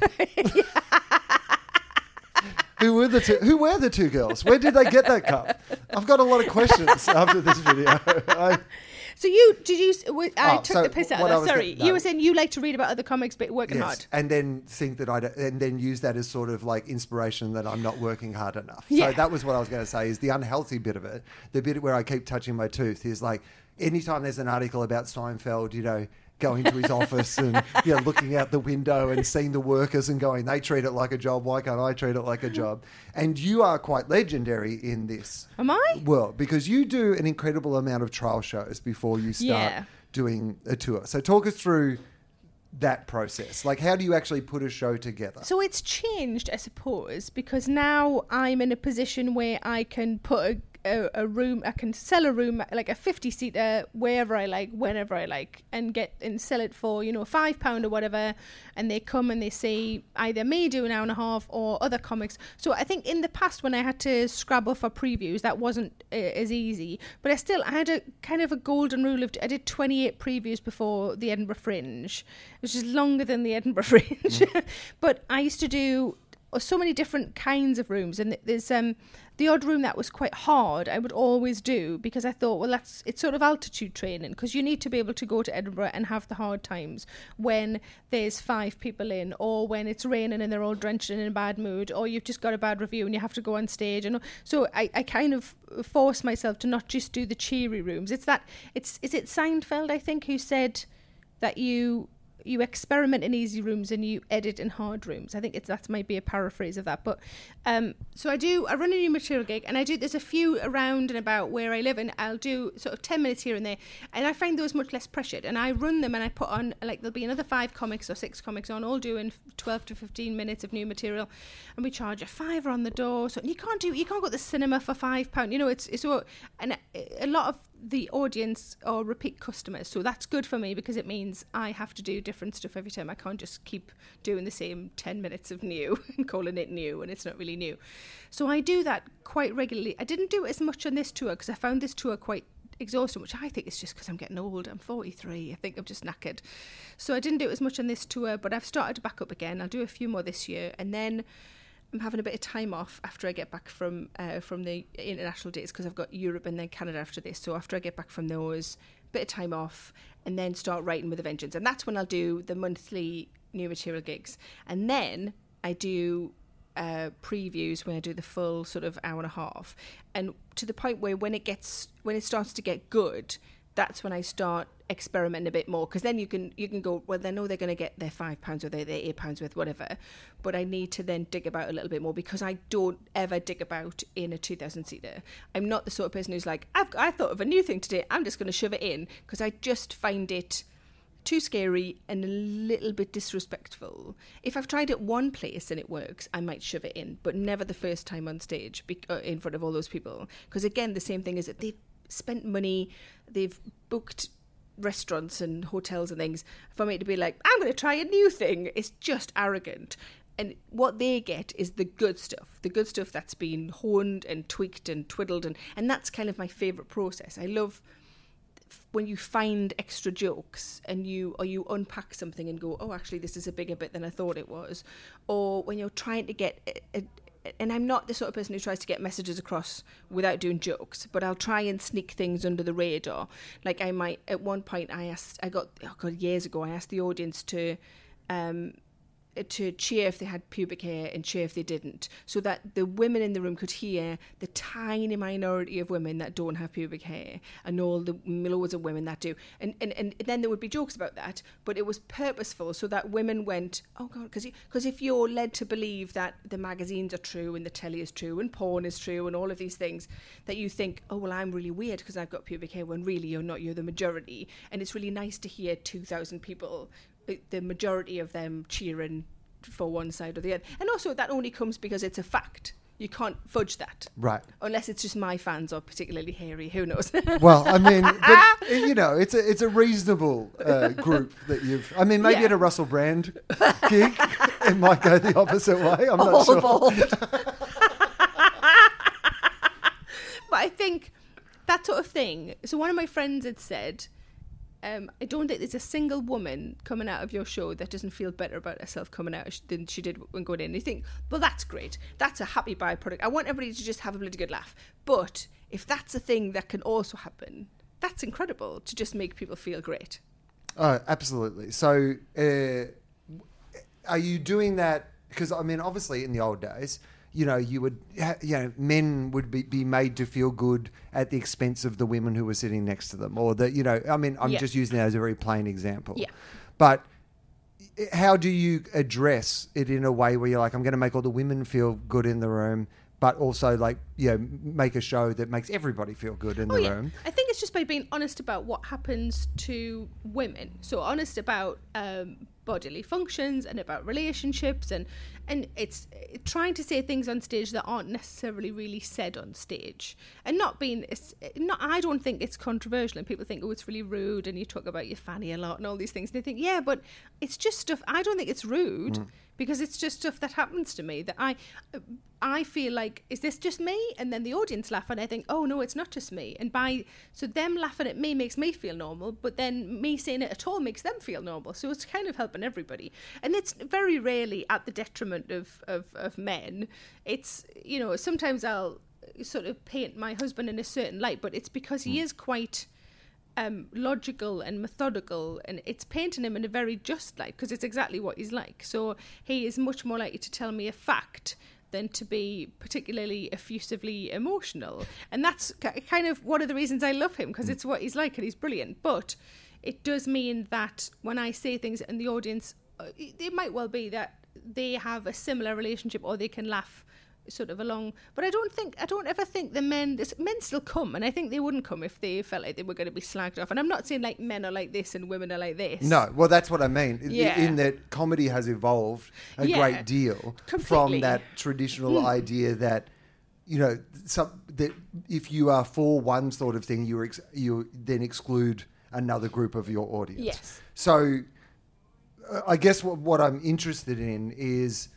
Who were the two? Who were the two girls? Where did they get that cup? I've got a lot of questions after this video. I, so you did you? I oh, took so the piss out of that. Sorry, no. You were saying you like to read about other comics, but working yes, hard, and then think that I and then use that as sort of like inspiration that I'm not working hard enough. Yeah. So that was what I was going to say. Is the unhealthy bit of it, the bit where I keep touching my tooth, is like anytime there's an article about Seinfeld, you know, going to his office and you know, looking out the window and seeing the workers and going, they treat it like a job, why can't I treat it like a job? And you are quite legendary in this Am I? world because you do an incredible amount of trial shows before you start yeah. doing a tour. So talk us through that process. Like, how do you actually put a show together? So it's changed, I suppose, because now I'm in a position where I can put a a, a room. I can sell a room, like a fifty seater, wherever I like, whenever I like, and get and sell it for, you know, five pound or whatever. And they come and they see either me do an hour and a half or other comics. So I think in the past when I had to scrabble for previews, that wasn't uh, as easy. But I still I had a kind of a golden rule of I did twenty-eight previews before the Edinburgh Fringe, which is longer than the Edinburgh Fringe. Mm. But I used to do so many different kinds of rooms, and there's um the odd room that was quite hard I would always do, because I thought, well, that's it's sort of altitude training, because you need to be able to go to Edinburgh and have the hard times when there's five people in, or when it's raining and they're all drenched and in a bad mood, or you've just got a bad review and you have to go on stage. And so I, I kind of force myself to not just do the cheery rooms. It's that it's is it Seinfeld, I think, who said that you you experiment in easy rooms and you edit in hard rooms. I think it's that might be a paraphrase of that. But um, so I do, I run a new material gig, and I do, there's a few around and about where I live, and I'll do sort of ten minutes here and there. And I find those much less pressured. And I run them and I put on, like, there'll be another five comics or six comics on, all doing twelve to fifteen minutes of new material. And we charge a fiver on the door. So you can't do, you can't go to the cinema for five pounds. You know, it's, it's all, and a lot of the audience are repeat customers, so that's good for me, because it means I have to do different stuff every time. I can't just keep doing the same ten minutes of new and calling it new, and it's not really new. So I do that quite regularly. I didn't do it as much on this tour because I found this tour quite exhausting, which I think is just because I'm getting old. I'm forty-three. I think I'm just knackered. So I didn't do it as much on this tour, but I've started to back up again. I'll do a few more this year, and then I'm having a bit of time off after I get back from uh, from the international dates, because I've got Europe and then Canada after this. So after I get back from those, bit of time off, and then start writing with a vengeance. And that's when I'll do the monthly new material gigs. And then I do uh, previews when I do the full sort of hour and a half. And to the point where when it gets when it starts to get good, that's when I start experimenting a bit more, because then you can you can go, well, they know they're going to get their five pounds or their, their eight pounds worth, whatever, but I need to then dig about a little bit more, because I don't ever dig about in a two thousand seater. I'm not the sort of person who's like, I've I thought of a new thing today, I'm just going to shove it in, because I just find it too scary and a little bit disrespectful. If I've tried it one place and it works, I might shove it in, but never the first time on stage be- uh, in front of all those people, because again, the same thing is that they've spent money, they've booked restaurants and hotels and things, for me to be like, I'm going to try a new thing, it's just arrogant. And what they get is the good stuff, the good stuff that's been honed and tweaked and twiddled, and, and that's kind of my favourite process. I love when you find extra jokes and you or you unpack something and go, oh, actually this is a bigger bit than I thought it was, or when you're trying to get a, a and I'm not the sort of person who tries to get messages across without doing jokes, but I'll try and sneak things under the radar. Like I might, at one point I asked, I got, oh God, years ago, I asked the audience to, um, to cheer if they had pubic hair and cheer if they didn't, so that the women in the room could hear the tiny minority of women that don't have pubic hair and all the loads of women that do, and and, and then there would be jokes about that, but it was purposeful so that women went, oh God, because because if you're led to believe that the magazines are true and the telly is true and porn is true and all of these things, that you think, oh well, I'm really weird because I've got pubic hair, when really you're not, you're the majority. And it's really nice to hear two thousand people, the majority of them, cheering for one side or the other. And also that only comes because it's a fact. You can't fudge that. Right. Unless it's just my fans are particularly hairy. Who knows? Well, I mean, but, you know, it's a it's a reasonable uh, group that you've... I mean, maybe yeah. at a Russell Brand gig, it might go the opposite way. I'm not sure. But I think that sort of thing... So one of my friends had said... Um, I don't think there's a single woman coming out of your show that doesn't feel better about herself coming out than she did when going in. And you think, well, that's great. That's a happy byproduct. I want everybody to just have a bloody good laugh. But if that's a thing that can also happen, that's incredible, to just make people feel great. Oh, absolutely. So uh, are you doing that? Because, I mean, obviously in the old days, you know, you would, you know, men would be, be made to feel good at the expense of the women who were sitting next to them, or the, you know, I mean, I'm yeah. just using that as a very plain example. Yeah. But how do you address it in a way where you're like, I'm going to make all the women feel good in the room, but also like, you know, make a show that makes everybody feel good in oh, the yeah. room? I think it's just by being honest about what happens to women. So honest about um, bodily functions and about relationships, and and it's trying to say things on stage that aren't necessarily really said on stage, and not being it's not I don't think it's controversial, and people think, oh, it's really rude and you talk about your fanny a lot and all these things, and they think, yeah, but it's just stuff. I don't think it's rude mm. because it's just stuff that happens to me that I I feel like, is this just me? And then the audience laugh and I think, oh no, it's not just me. And by so them laughing at me makes me feel normal, but then me saying it at all makes them feel normal. So it's kind of helping everybody. And it's very rarely at the detriment of, of, of men. It's, you know, sometimes I'll sort of paint my husband in a certain light, but it's because he is quite um, logical and methodical, and it's painting him in a very just light because it's exactly what he's like. So he is much more likely to tell me a fact than to be particularly effusively emotional. And that's kind of one of the reasons I love him, because it's what he's like and he's brilliant. But it does mean that when I say things in the audience, it might well be that they have a similar relationship or they can laugh sort of along. But I don't think, I don't ever think the men, this, men still come, and I think they wouldn't come if they felt like they were going to be slagged off. And I'm not saying like men are like this and women are like this. No, well, that's what I mean. Yeah. In that comedy has evolved a Yeah, great deal completely. from that traditional mm. idea that, you know, some, that if you are for one sort of thing, you ex- you then exclude another group of your audience. Yes. So uh, I guess what, what I'm interested in is,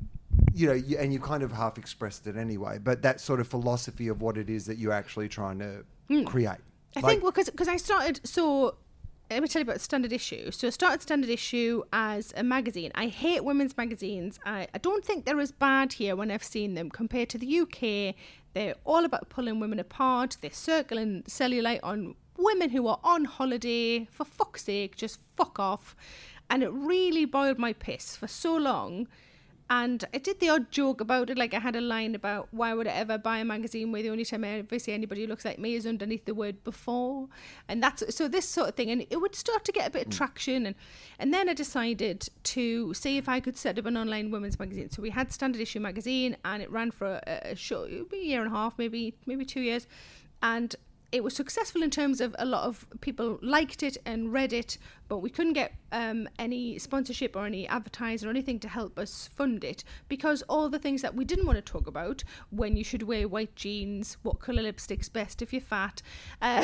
you know, you, and you kind of half expressed it anyway, but that sort of philosophy of what it is that you're actually trying to mm. create. I like, think, well, because I started, so let me tell you about Standard Issue. So I started Standard Issue as a magazine. I hate women's magazines. I, I don't think they're as bad here when I've seen them compared to the U K. They're all about pulling women apart. They're circling cellulite on women who are on holiday. For fuck's sake, just fuck off. And it really boiled my piss for so long. And I did the odd joke about it, like I had a line about why would I ever buy a magazine where the only time I ever see anybody who looks like me is underneath the word before. And that's, so this sort of thing, and it would start to get a bit of traction. And, and then I decided to see if I could set up an online women's magazine. So we had Standard Issue magazine, and it ran for a, a short, a year and a half, maybe, maybe two years. And it was successful in terms of a lot of people liked it and read it, but we couldn't get um, any sponsorship or any advertiser or anything to help us fund it, because all the things that we didn't want to talk about, when you should wear white jeans, what colour lipstick's best if you're fat, uh,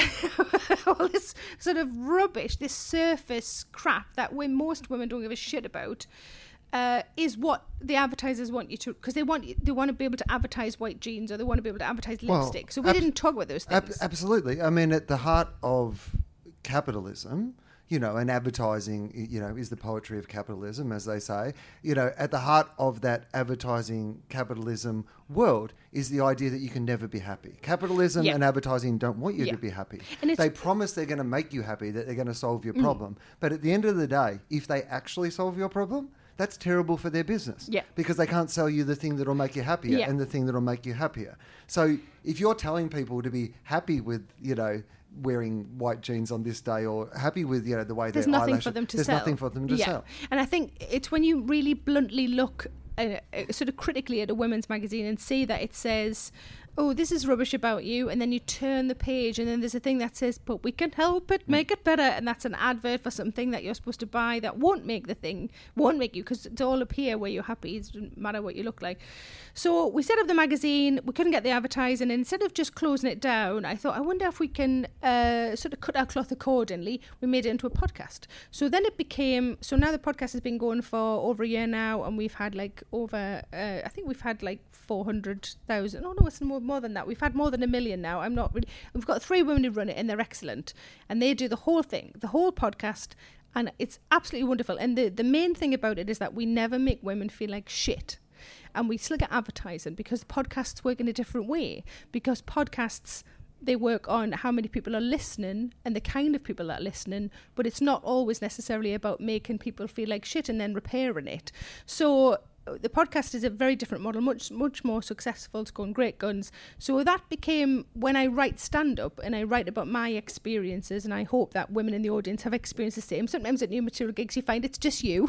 all this sort of rubbish, this surface crap that we, most women don't give a shit about, Uh, is what the advertisers want you to, because they want they want to be able to advertise white jeans, or they want to be able to advertise lipstick. Well, so we ab- didn't talk about those things. Ab- absolutely. I mean, at the heart of capitalism, you know, and advertising, you know, is the poetry of capitalism, as they say. You know, at the heart of that advertising capitalism world is the idea that you can never be happy. Capitalism yeah. and advertising don't want you yeah. to be happy. And they promise they're going to make you happy, that they're going to solve your problem. Mm. But at the end of the day, if they actually solve your problem, that's terrible for their business. Yeah. Because they can't sell you the thing that'll make you happier yeah. and the thing that'll make you happier. So if you're telling people to be happy with, you know, wearing white jeans on this day, or happy with, you know, the way there's their nothing eyelashes, for them to there's sell. nothing for them to yeah. sell. And I think it's when you really bluntly look uh, uh, sort of critically at a women's magazine and see that it says, oh, this is rubbish about you, and then you turn the page and then there's a thing that says, but we can help it, make it better, and that's an advert for something that you're supposed to buy that won't make the thing, won't make you, because it's all up here where you're happy, it doesn't matter what you look like. So we set up the magazine, we couldn't get the advertising, and instead of just closing it down, I thought, I wonder if we can uh, sort of cut our cloth accordingly. We made it into a podcast. So then it became, so now the podcast has been going for over a year now, and we've had like over, uh, I think we've had like four hundred thousand, oh no, it's more, more than that. We've had more than a million now. I'm not really, we've got three women who run it, and they're excellent. And they do the whole thing, the whole podcast, and it's absolutely wonderful. And the, the main thing about it is that we never make women feel like shit. And we still get advertising, because podcasts work in a different way. Because podcasts, they work on how many people are listening and the kind of people that are listening, but it's not always necessarily about making people feel like shit and then repairing it. So the podcast is a very different model, much much more successful. It's going great guns. So that became, when I write stand-up and I write about my experiences, and I hope that women in the audience have experienced the same. Sometimes at new material gigs you find it's just you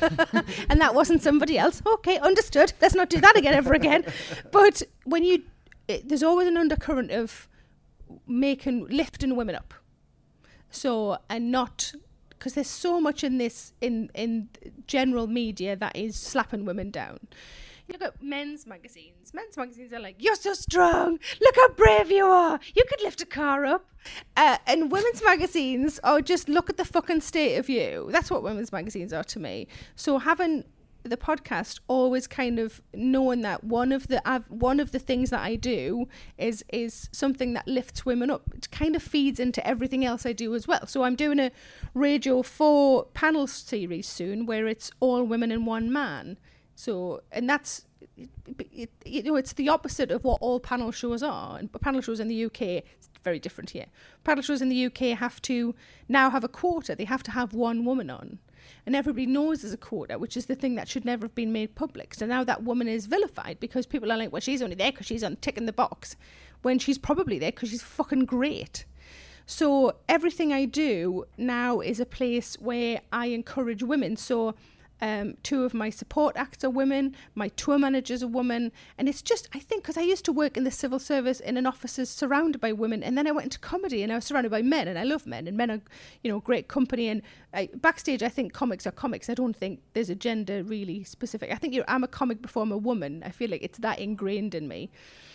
and that wasn't somebody else. Okay, understood. Let's not do that again ever again. But when you, it, there's always an undercurrent of making, lifting women up. So, and not because there's so much in this in in general media that is slapping women down. You look at men's magazines. Men's magazines are like, you're so strong. Look how brave you are. You could lift a car up. Uh, and women's magazines are just, look at the fucking state of you. That's what women's magazines are to me. So having the podcast, always kind of knowing that one of the I've, one of the things that I do is is something that lifts women up. It kind of feeds into everything else I do as well. So I'm doing a Radio four panel series soon where it's all women and one man. So, and that's, it, it, you know, it's the opposite of what all panel shows are. And panel shows in the U K, it's very different here. Panel shows in the U K have to now have a quota. They have to have one woman on. And everybody knows there's a quota, which is the thing that should never have been made public. So now that woman is vilified because people are like, well, she's only there because she's on ticking the box, when she's probably there because she's fucking great. So everything I do now is a place where I encourage women. So Um, two of my support acts are women, my tour manager's a woman, and it's just, I think, because I used to work in the civil service in an offices surrounded by women, and then I went into comedy and I was surrounded by men, and I love men, and men are, you know, great company, and I, backstage I think comics are comics. I don't think there's a gender really specific. I think you're, I'm a comic before I'm a woman. I feel like it's that ingrained in me.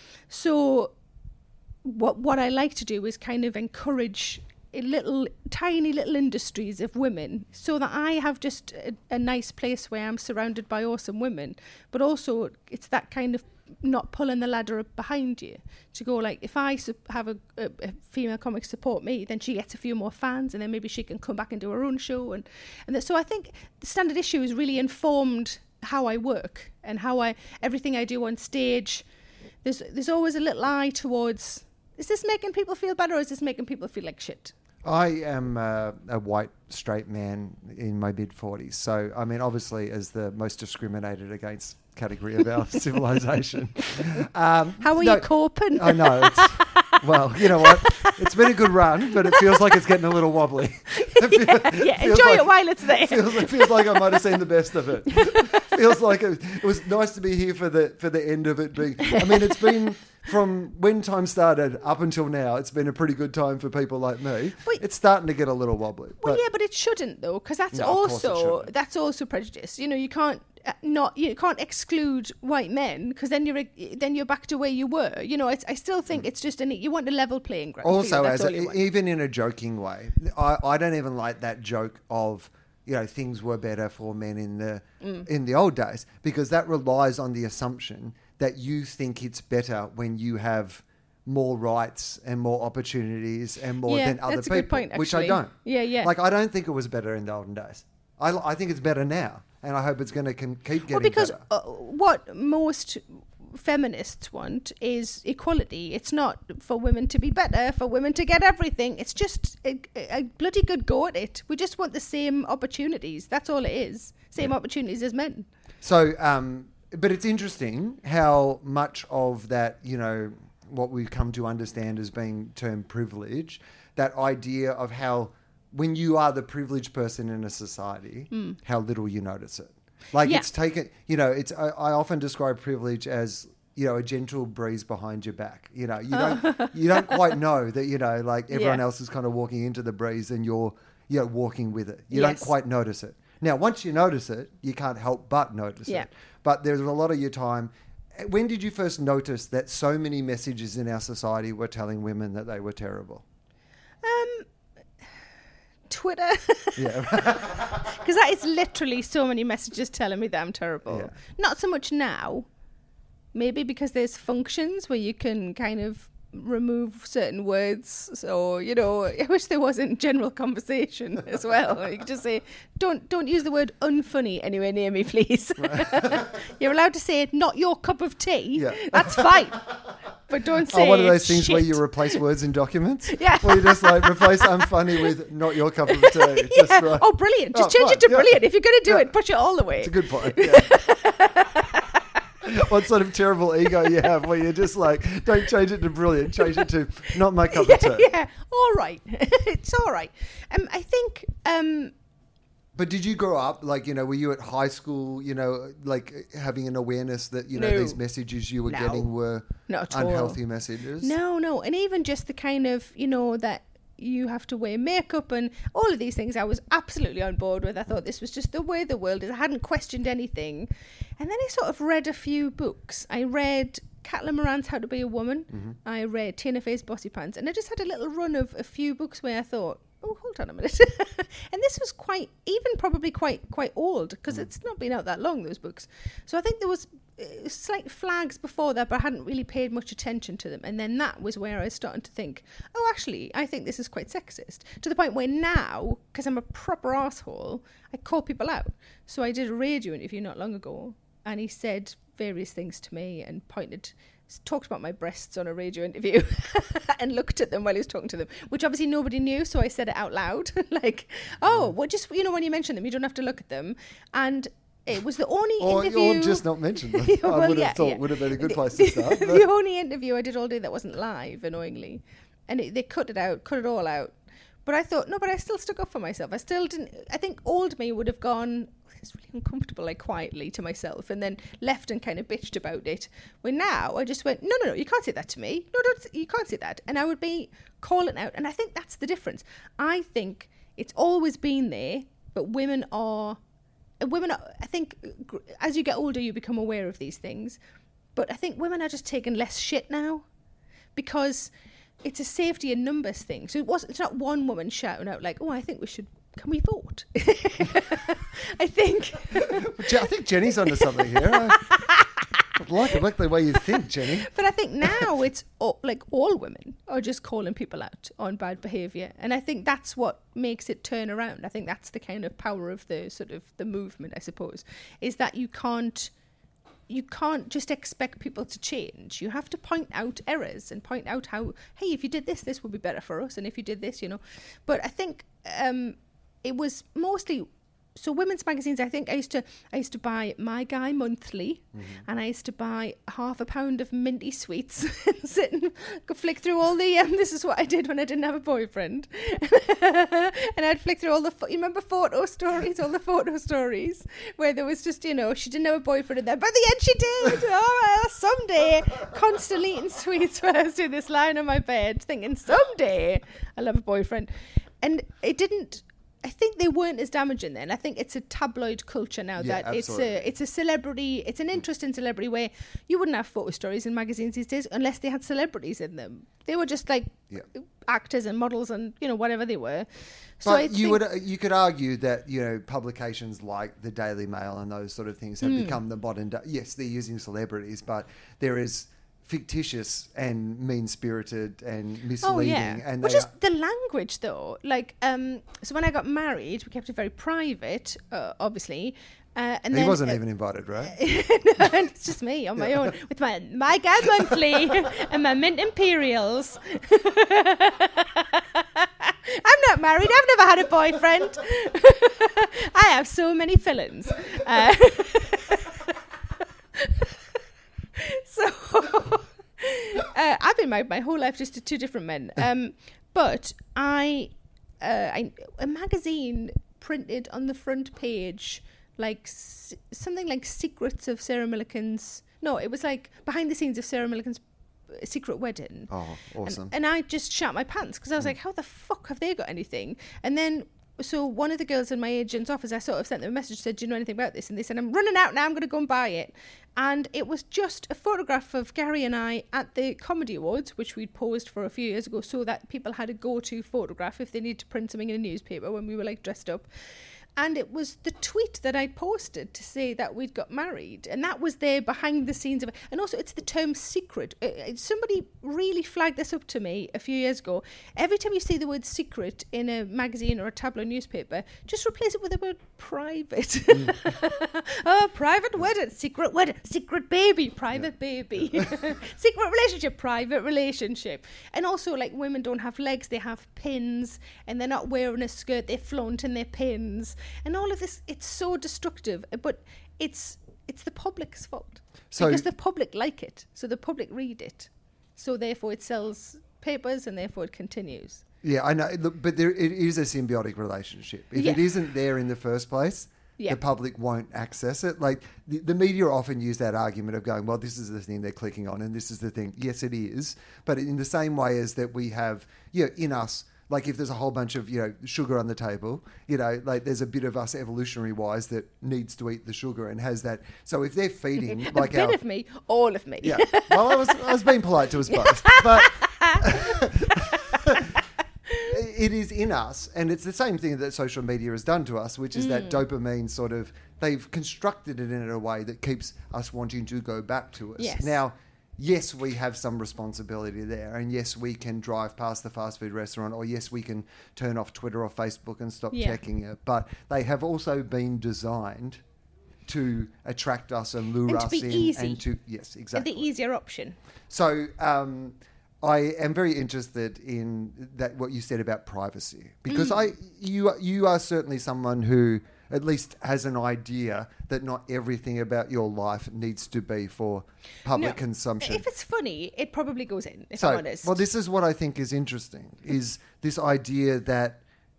So what what I like to do is kind of encourage little tiny little industries of women, so that I have just a, a nice place where I'm surrounded by awesome women, but also it's that kind of not pulling the ladder up behind you to go like, if I su- have a, a, a female comic support me, then she gets a few more fans, and then maybe she can come back and do her own show, and and so I think the Standard Issue has really informed how I work and how I everything I do on stage. There's there's always a little eye towards, is this making people feel better, or is this making people feel like shit? I am uh, a white straight man in my mid forties. So, I mean, obviously as the most discriminated against category of our civilization. Um, How are no, you coping? I know. It's, well, you know what? It's been a good run, but it feels like it's getting a little wobbly. It feels, yeah, yeah. feels enjoy like, it while it's there. It feels, it feels like I might have seen the best of it. Feels like it, it was nice to be here for the for the end of it being. I mean, it's been from when time started up until now. It's been a pretty good time for people like me. But, it's starting to get a little wobbly. Well, but, yeah, but it shouldn't though, because that's no, also that's also prejudice. You know, you can't. Uh, not you can't exclude white men, because then you're then you're back to where you were. You know, it's, I still think it's just an you want a level playing ground. Also, you, as a, even in a joking way, I, I don't even like that joke of, you know, things were better for men in the mm. in the old days, because that relies on the assumption that you think it's better when you have more rights and more opportunities and more yeah, than other that's people, a good point, which I don't. Yeah, yeah. Like, I don't think it was better in the olden days. I, I think it's better now. And I hope it's going to keep getting well, because better. Uh, what most feminists want is equality. It's not for women to be better, for women to get everything. It's just a, a bloody good go at it. We just want the same opportunities. That's all it is. Same yeah. opportunities as men. So, um, but it's interesting how much of that, you know, what we've come to understand as being termed privilege, that idea of how, when you are the privileged person in a society, mm. how little you notice it. Like yeah. it's taken, you know, it's, I, I often describe privilege as, you know, a gentle breeze behind your back. You know, you don't, you don't quite know that, you know, like everyone yeah. else is kind of walking into the breeze and you're, you know, walking with it. You yes. don't quite notice it. Now, once you notice it, you can't help but notice yeah. it. But there's a lot of your time. When did you first notice that so many messages in our society were telling women that they were terrible? Um, Twitter. Yeah. Because that is literally so many messages telling me that I'm terrible. Yeah. Not so much now. Maybe because there's functions where you can kind of remove certain words. So, you know, I wish there wasn't general conversation as well. You could just say, don't don't use the word unfunny anywhere near me, please. You're allowed to say not your cup of tea. Yeah. That's fine. But don't say oh, one of those things shit. Where you replace words in documents? Yeah. Where you just like replace unfunny with not your cup of tea. Just yeah. right. Oh, brilliant. Just oh, change fine. it to yeah. brilliant. If you're going to do yeah. it, push it all the way. It's a good point. Yeah. What sort of terrible ego you have where you're just like, don't change it to brilliant, change it to not my cup yeah, of tea. Yeah, all right. It's all right. Um, I think... Um, But did you grow up, like, you know, were you at high school, you know, like having an awareness that, you know, no. these messages you were no. getting were Not at unhealthy all. messages? No, no. And even just the kind of, you know, that you have to wear makeup and all of these things I was absolutely on board with. I thought this was just the way the world is. I hadn't questioned anything. And then I sort of read a few books. I read Caitlin Moran's How to Be a Woman. Mm-hmm. I read Tina Fey's Bossy Pants. And I just had a little run of a few books where I thought, oh, hold on a minute. And this was quite, even probably quite quite old, because mm. it's not been out that long, those books. So I think there was uh, slight flags before that, but I hadn't really paid much attention to them. And then that was where I was starting to think, oh, actually, I think this is quite sexist. To the point where now, because I'm a proper arsehole, I call people out. So I did a radio interview not long ago, and he said various things to me and pointed... talked about my breasts on a radio interview and looked at them while he was talking to them, which obviously nobody knew, so I said it out loud. Like, oh, well, just, you know, when you mention them, you don't have to look at them. And it was the only or, interview... Or just not mention them. well, I would yeah, have thought yeah. would have been a good the, place to start. But... the only interview I did all day that wasn't live, annoyingly. And it, they cut it out, cut it all out. But I thought, no, but I still stuck up for myself. I still didn't... I think old me would have gone... it's really uncomfortable, like, quietly to myself, and then left and kind of bitched about it. Well, now I just went, no, no, no, you can't say that to me. No, don't, you can't say that. And I would be calling out. And I think that's the difference. I think it's always been there, but women are, women are, I think as you get older, you become aware of these things. But I think women are just taking less shit now, because it's a safety in numbers thing. So it wasn't, it's not one woman shouting out like, oh, I think we should, can we vote? I think. I think Jenny's onto something here. I, I like, I like the way you think, Jenny. But I think now it's all, like all women are just calling people out on bad behaviour. And I think that's what makes it turn around. I think that's the kind of power of the sort of the movement, I suppose, is that you can't, you can't just expect people to change. You have to point out errors and point out how, hey, if you did this, this would be better for us. And if you did this, you know. But I think um, it was mostly... So women's magazines, I think I used to I used to buy My Guy monthly, mm-hmm. and I used to buy half a pound of minty sweets and sit and flick through all the, um, this is what I did when I didn't have a boyfriend. And I'd flick through all the, fo- you remember photo stories, all the photo stories, where there was just, you know, she didn't have a boyfriend in there, but at the end she did. Oh, well, someday, constantly eating sweets while I was doing this, lying on my bed, thinking, someday I'll have a boyfriend. And it didn't, I think they weren't as damaging then. I think it's a tabloid culture now, yeah, that absolutely. it's a it's a celebrity, it's an interest in celebrity where you wouldn't have photo stories in magazines these days unless they had celebrities in them. They were just like yeah. actors and models and, you know, whatever they were. So but I you think, would you could argue that, you know, publications like the Daily Mail and those sort of things have mm. become the modern day. Yes, they're using celebrities, but there is fictitious and mean-spirited and misleading. Oh, yeah. And well, they just are- the language, though. Like, um, so when I got married, we kept it very private, uh, obviously. Uh, and he then, wasn't uh, even invited, right? No, it's just me on my own with my My Guy Monthly and my Mint Imperials. I'm not married. I've never had a boyfriend. I have so many fill-ins. Uh, So, uh, I've been married my whole life just to two different men. Um, but I, uh, I, a magazine printed on the front page, like s- something like Secrets of Sarah Millican's. No, it was like behind the scenes of Sarah Millican's secret wedding. Oh, awesome! And, and I just shat my pants because I was mm. like, how the fuck have they got anything? And then. So one of the girls in my agent's office, I sort of sent them a message, said, do you know anything about this? And they said, I'm running out now, I'm going to go and buy it. And it was just a photograph of Gary and I at the Comedy Awards, which we'd posed for a few years ago, so that people had a go-to photograph if they needed to print something in a newspaper when we were like dressed up. And it was the tweet that I posted to say that we'd got married. And that was there behind the scenes of it. And also, it's the term secret. Uh, somebody really flagged this up to me a few years ago. Every time you see the word secret in a magazine or a tabloid newspaper, just replace it with the word private. Mm. Oh, private wedding, secret wedding, secret baby, private yeah. baby. Secret relationship, private relationship. And also, like, women don't have legs, they have pins. And they're not wearing a skirt, they're flaunting their pins. And all of this, it's so destructive, but it's it's the public's fault. So, because the public like it, so the public read it. So therefore it sells papers and therefore it continues. Yeah, I know, look, but there, it is a symbiotic relationship. If yeah. it isn't there in the first place, yeah. the public won't access it. Like, the, the media often use that argument of going, well, this is the thing they're clicking on and this is the thing. Yes, it is. But in the same way as that we have, you know, in us, Like if there's a whole bunch of, you know, sugar on the table, you know, like there's a bit of us evolutionary wise that needs to eat the sugar and has that. So if they're feeding like a bit our, of me, all of me. Yeah. Well, I was I was being polite to us both, but it is in us, and it's the same thing that social media has done to us, which is mm. that dopamine sort of, they've constructed it in a way that keeps us wanting to go back to us. Yes. Now, yes, we have some responsibility there, and yes, we can drive past the fast food restaurant, or yes, we can turn off Twitter or Facebook and stop yeah. checking it, but they have also been designed to attract us and lure and us to be in easy. and to yes exactly the easier option. So um I am very interested in that what you said about privacy, because mm. I you you are certainly someone who at least has an idea that not everything about your life needs to be for public no, consumption. If it's funny, it probably goes in, if so, I'm honest. Well, this is what I think is interesting, is this idea that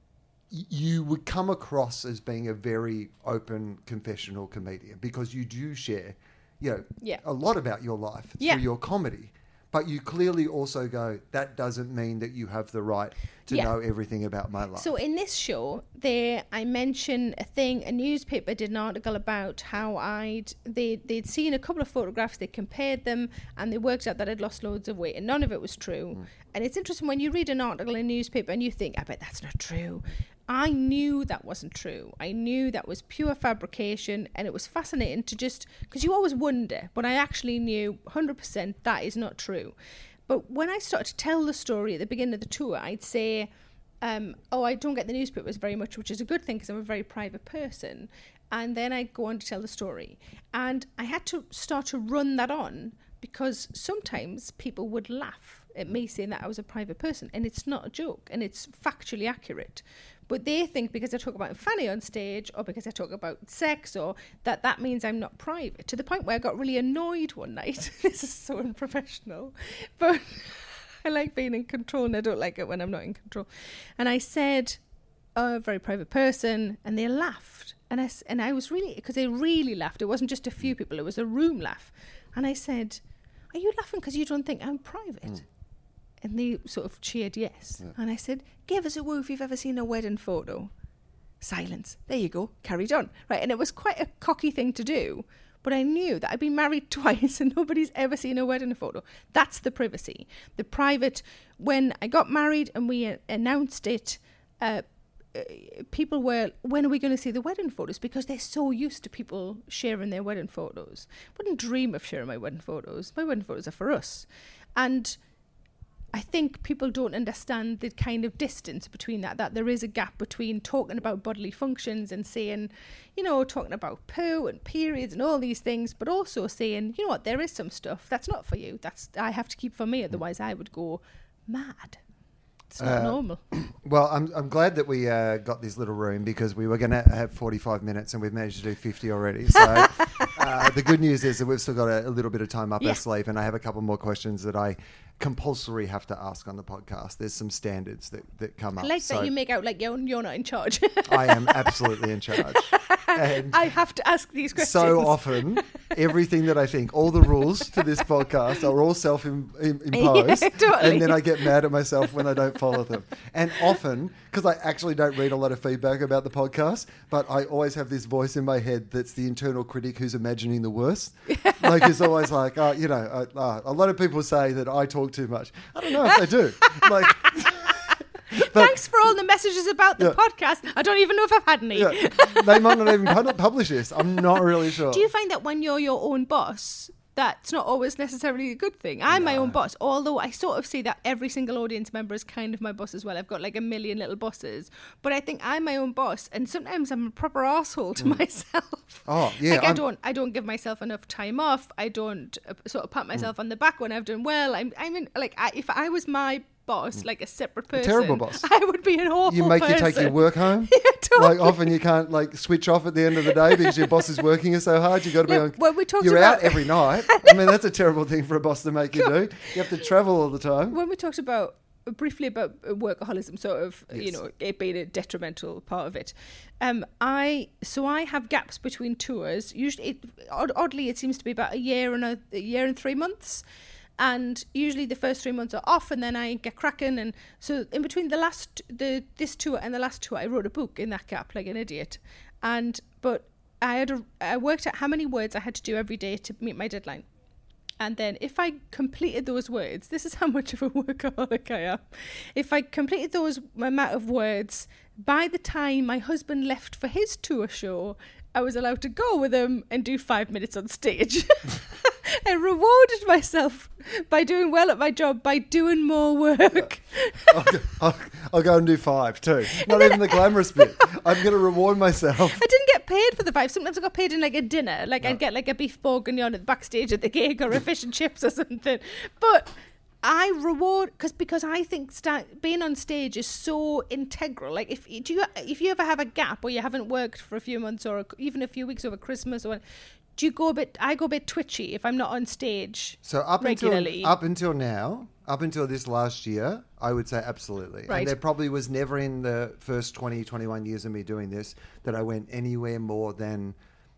y- you would come across as being a very open, confessional comedian, because you do share, you know, yeah. a lot about your life through yeah. your comedy. But you clearly also go, that doesn't mean that you have the right to yeah. know everything about my life. So in this show, there I mention a thing, a newspaper did an article about how I'd, they, they'd seen a couple of photographs, they compared them, and they worked out that I'd lost loads of weight, and none of it was true. Mm. And it's interesting when you read an article in a newspaper and you think, I bet that's not true. I knew that wasn't true. I knew that was pure fabrication, and it was fascinating to just, because you always wonder, but I actually knew one hundred percent that is not true. But when I started to tell the story at the beginning of the tour, I'd say, um, oh, I don't get the newspapers very much, which is a good thing because I'm a very private person. And then I'd go on to tell the story. And I had to start to run that on, because sometimes people would laugh at me saying that I was a private person, and it's not a joke, and it's factually accurate. But they think because I talk about Fanny on stage, or because I talk about sex, or that that means I'm not private, to the point where I got really annoyed one night. This is so unprofessional, but I like being in control, and I don't like it when I'm not in control. And I said, oh, a very private person, and they laughed. And I, and I was really, because they really laughed. It wasn't just a few people, it was a room laugh. And I said, are you laughing because you don't think I'm private? Mm. And they sort of cheered yes. Yeah. And I said, give us a woo if you've ever seen a wedding photo. Silence. There you go. Carried on. Right. And it was quite a cocky thing to do. But I knew that I'd been married twice and nobody's ever seen a wedding photo. That's the privacy. The private. When I got married and we uh, announced it, uh, uh, people were, when are we going to see the wedding photos? Because they're so used to people sharing their wedding photos. Wouldn't dream of sharing my wedding photos. My wedding photos are for us. And I think people don't understand the kind of distance between that, that there is a gap between talking about bodily functions and saying, you know, talking about poo and periods and all these things, but also saying, you know what, there is some stuff that's not for you. That's I have to keep for me, otherwise I would go mad. It's not uh, normal. Well, I'm I'm glad that we uh, got this little room, because we were going to have forty-five minutes and we've managed to do fifty already. So uh, the good news is that we've still got a, a little bit of time up yeah. our sleeve, and I have a couple more questions that I compulsory have to ask on the podcast. There's some standards that, that come up. I like so that you make out like you're, you're not in charge. I am absolutely in charge. And I have to ask these questions. So often, everything that I think, all the rules to this podcast are all self-imposed. Yeah, totally. And then I get mad at myself when I don't follow them. And often, because I actually don't read a lot of feedback about the podcast, but I always have this voice in my head that's the internal critic who's imagining the worst. Like, it's always like, oh, you know, uh, uh, a lot of people say that I talk too much. I don't know if they do. Like... But, thanks for all the messages about the yeah. podcast. I don't even know if I've had any. Yeah. They might not even publish this. I'm not really sure. Do you find that when you're your own boss, that's not always necessarily a good thing? I'm no. my own boss, although I sort of see that every single audience member is kind of my boss as well. I've got like a million little bosses. But I think I'm my own boss, and sometimes I'm a proper arsehole to mm. myself. Oh, yeah. Like I don't I don't give myself enough time off. I don't uh, sort of pat myself mm. on the back when I've done well. I'm, I'm in, like, I, if I was my boss, like a separate person, a terrible boss, I would be an awful You make person. You take your work home. Yeah, totally. Like often you can't like switch off at the end of the day because your boss is working you so hard. You've got to yeah, be on. Well, we talked you're about, out every night. I mean, that's a terrible thing for a boss to make you do. You have to travel all the time. When we talked about briefly about workaholism, sort of, yes. you know, it being a detrimental part of it. Um, I so I have gaps between tours. Usually, it, odd, oddly, it seems to be about a year and a, a year and three months. And usually the first three months are off, and then I get cracking. And so in between the last, the this tour and the last tour, I wrote a book in that gap, like an idiot. And but I had a, I worked out how many words I had to do every day to meet my deadline. And then if I completed those words, this is how much of a workaholic I am. If I completed those amount of words, by the time my husband left for his tour show, I was allowed to go with him and do five minutes on stage. I rewarded myself by doing well at my job by doing more work. I'll, go, I'll, I'll go and do five too. Not even the glamorous bit. I'm going to reward myself. I didn't get paid for the five. Sometimes I got paid in like a dinner. Like no. I'd get like a beef bourguignon at the backstage at the gig, or a fish and chips or something. But I reward because because I think start, being on stage is so integral. Like if do you if you ever have a gap or you haven't worked for a few months or a, even a few weeks over Christmas, or do you go a bit? I go a bit twitchy if I'm not on stage. So up regularly. until up until now, up until this last year, I would say absolutely. Right. And there probably was never in the first twenty, twenty-one years of me doing this that I went anywhere more than.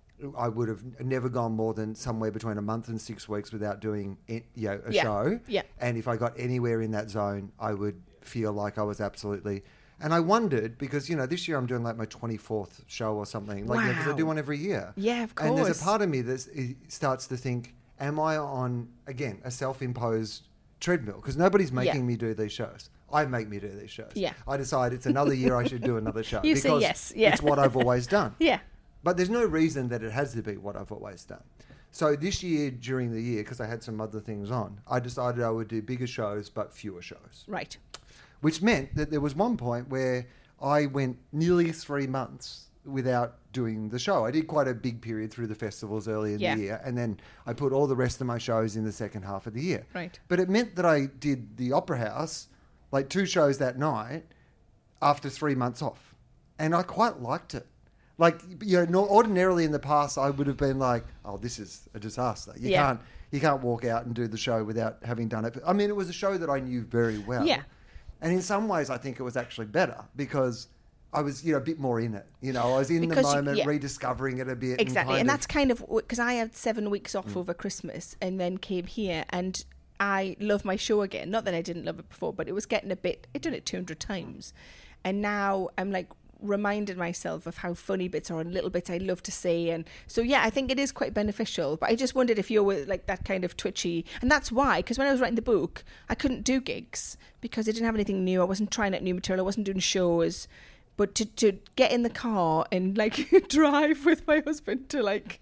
I would have never gone more than somewhere between a month and six weeks without doing you know, a yeah. show. Yeah. And if I got anywhere in that zone, I would feel like I was absolutely... And I wondered, because, you know, this year I'm doing like my twenty-fourth show or something. Like, wow. because you know, I do one every year. Yeah, of course. And there's a part of me that starts to think, am I on, again, a self-imposed treadmill? Because nobody's making yeah. me do these shows. I make me do these shows. Yeah. I decide it's another year I should do another show. You because say yes. Yeah. It's what I've always done. Yeah. But there's no reason that it has to be what I've always done. So this year, during the year, because I had some other things on, I decided I would do bigger shows but fewer shows. Right. Which meant that there was one point where I went nearly three months without doing the show. I did quite a big period through the festivals early in yeah. the year, and then I put all the rest of my shows in the second half of the year. Right. But it meant that I did the Opera House, like two shows that night, after three months off. And I quite liked it. Like, you know, ordinarily in the past, I would have been like, "Oh, this is a disaster. You yeah. can't, you can't walk out and do the show without having done it." I mean, it was a show that I knew very well. Yeah. And in some ways, I think it was actually better because I was, you know, a bit more in it. You know, I was in because the moment, you, yeah. rediscovering it a bit. Exactly, and, and of, that's kind of because I had seven weeks off mm. over Christmas, and then came here and. I love my show again. Not that I didn't love it before, but it was getting a bit... I'd done it two hundred times. And now I'm like reminded myself of how funny bits are and little bits I love to say. And so, yeah, I think it is quite beneficial. But I just wondered if you were like that kind of twitchy. And that's why, because when I was writing the book, I couldn't do gigs because I didn't have anything new. I wasn't trying out new material. I wasn't doing shows. But to, to get in the car and like drive with my husband to like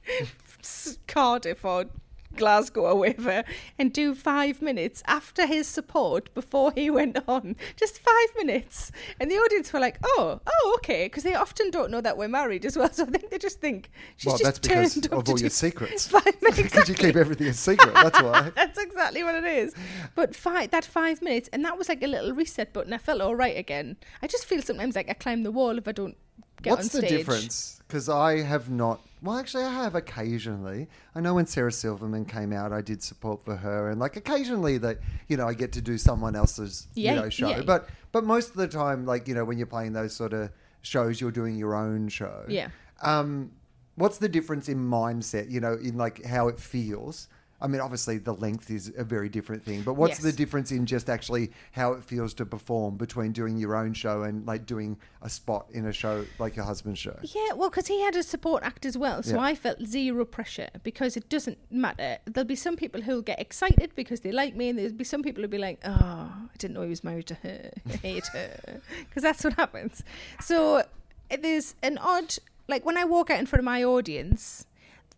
Cardiff or Glasgow or whatever and do five minutes after his support before he went on, just five minutes, and the audience were like, oh oh okay, because they often don't know that we're married as well, so I think they just think she's well, just that's because turned up of to all do your secrets. five minutes. Because you keep everything a secret, that's why. That's exactly what it is. But five, that five minutes, and that was like a little reset button. I felt all right again. I just feel sometimes like I climb the wall if I don't get What's on stage. What's the difference? Because I have not... Well, actually, I have occasionally. I know when Sarah Silverman came out, I did support for her. And, like, occasionally, that you know, I get to do someone else's, yeah, you know, show. Yeah. But but most of the time, like, you know, when you're playing those sort of shows, you're doing your own show. Yeah. Um, what's the difference in mindset, you know, in, like, how it feels? I mean, obviously, the length is a very different thing. But what's yes. the difference in just actually how it feels to perform between doing your own show and, like, doing a spot in a show like your husband's show? Yeah, well, because he had a support act as well. So yeah. I felt zero pressure because it doesn't matter. There'll be some people who'll get excited because they like me. And there'll be some people who'll be like, oh, I didn't know he was married to her. I hate her. Because that's what happens. So there's an odd... Like, when I walk out in front of my audience...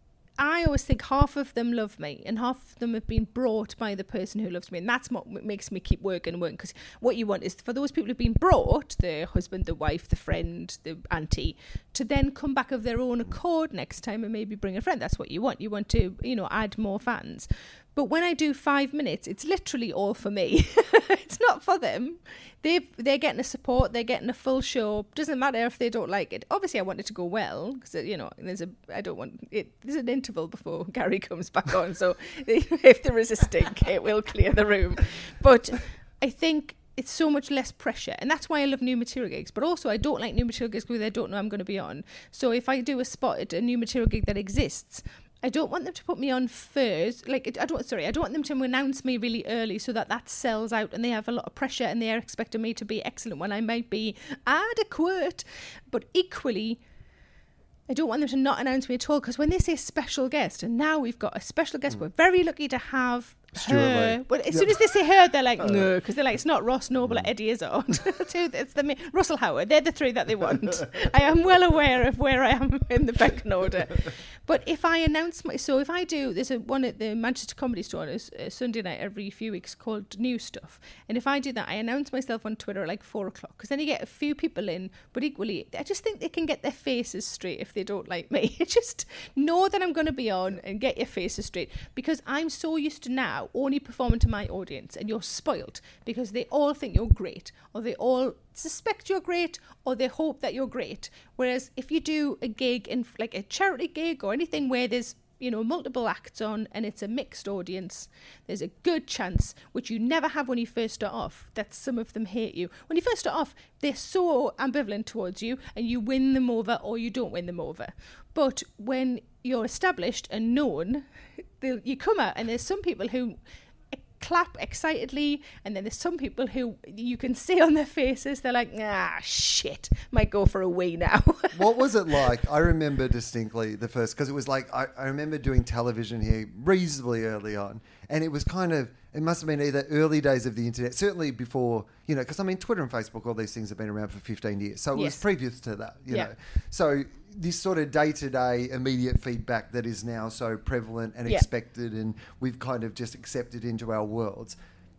I always think half of them love me and half of them have been brought by the person who loves me. And that's what makes me keep working and working. Because what you want is for those people who've been brought, the husband, the wife, the friend, the auntie, to then come back of their own accord next time and maybe bring a friend. That's what you want. You want to, you know, add more fans. But when I do five minutes, it's literally all for me. It's not for them. They've, they're getting a support. They're getting a full show. Doesn't matter if they don't like it. Obviously, I want it to go well because, you know, there's a, I don't want it. There's an interval before Gary comes back on. So if there is a stink, it will clear the room. But I think it's so much less pressure. And that's why I love new material gigs. But also, I don't like new material gigs because I don't know I'm going to be on. So if I do a spot at a new material gig that exists, I don't want them to put me on first. Like, I don't, sorry, I don't want them to announce me really early so that that sells out and they have a lot of pressure and they are expecting me to be excellent when I might be adequate. But equally, I don't want them to not announce me at all, because when they say special guest, and now we've got a special guest, mm. we're very lucky to have her. But as yep. soon as they say her, they're like, no, because they're like, it's not Ross Noble mm. or Eddie Izzard. It's the Russell Howard. They're the three that they want. I am well aware of where I am in the pecking order. But if I announce my, so if I do, there's a one at the Manchester Comedy Store on a, a Sunday night every few weeks called New Stuff. And if I do that, I announce myself on Twitter at like four o'clock, because then you get a few people in. But equally, I just think they can get their faces straight if they don't like me. Just know that I'm going to be on and get your faces straight, because I'm so used to now only performing to my audience, and you're spoiled because they all think you're great, or they all suspect you're great, or they hope that you're great. Whereas if you do a gig in like a charity gig or anything where there's, you know, multiple acts on and it's a mixed audience, there's a good chance, which you never have when you first start off, that some of them hate you. When you first start off, they're so ambivalent towards you and you win them over or you don't win them over. But when you're established and known, you come out and there's some people who clap excitedly, and then there's some people who you can see on their faces, they're like, ah, shit, might go for a wee now. What was it like? I remember distinctly the first, because it was like, I, I remember doing television here reasonably early on, and it was kind of, it must have been either early days of the internet, certainly before, you know, because I mean, Twitter and Facebook, all these things have been around for fifteen years. So it yes. was previous to that, you yeah. know. So this sort of day-to-day immediate feedback that is now so prevalent and yeah. expected, and we've kind of just accepted into our worlds,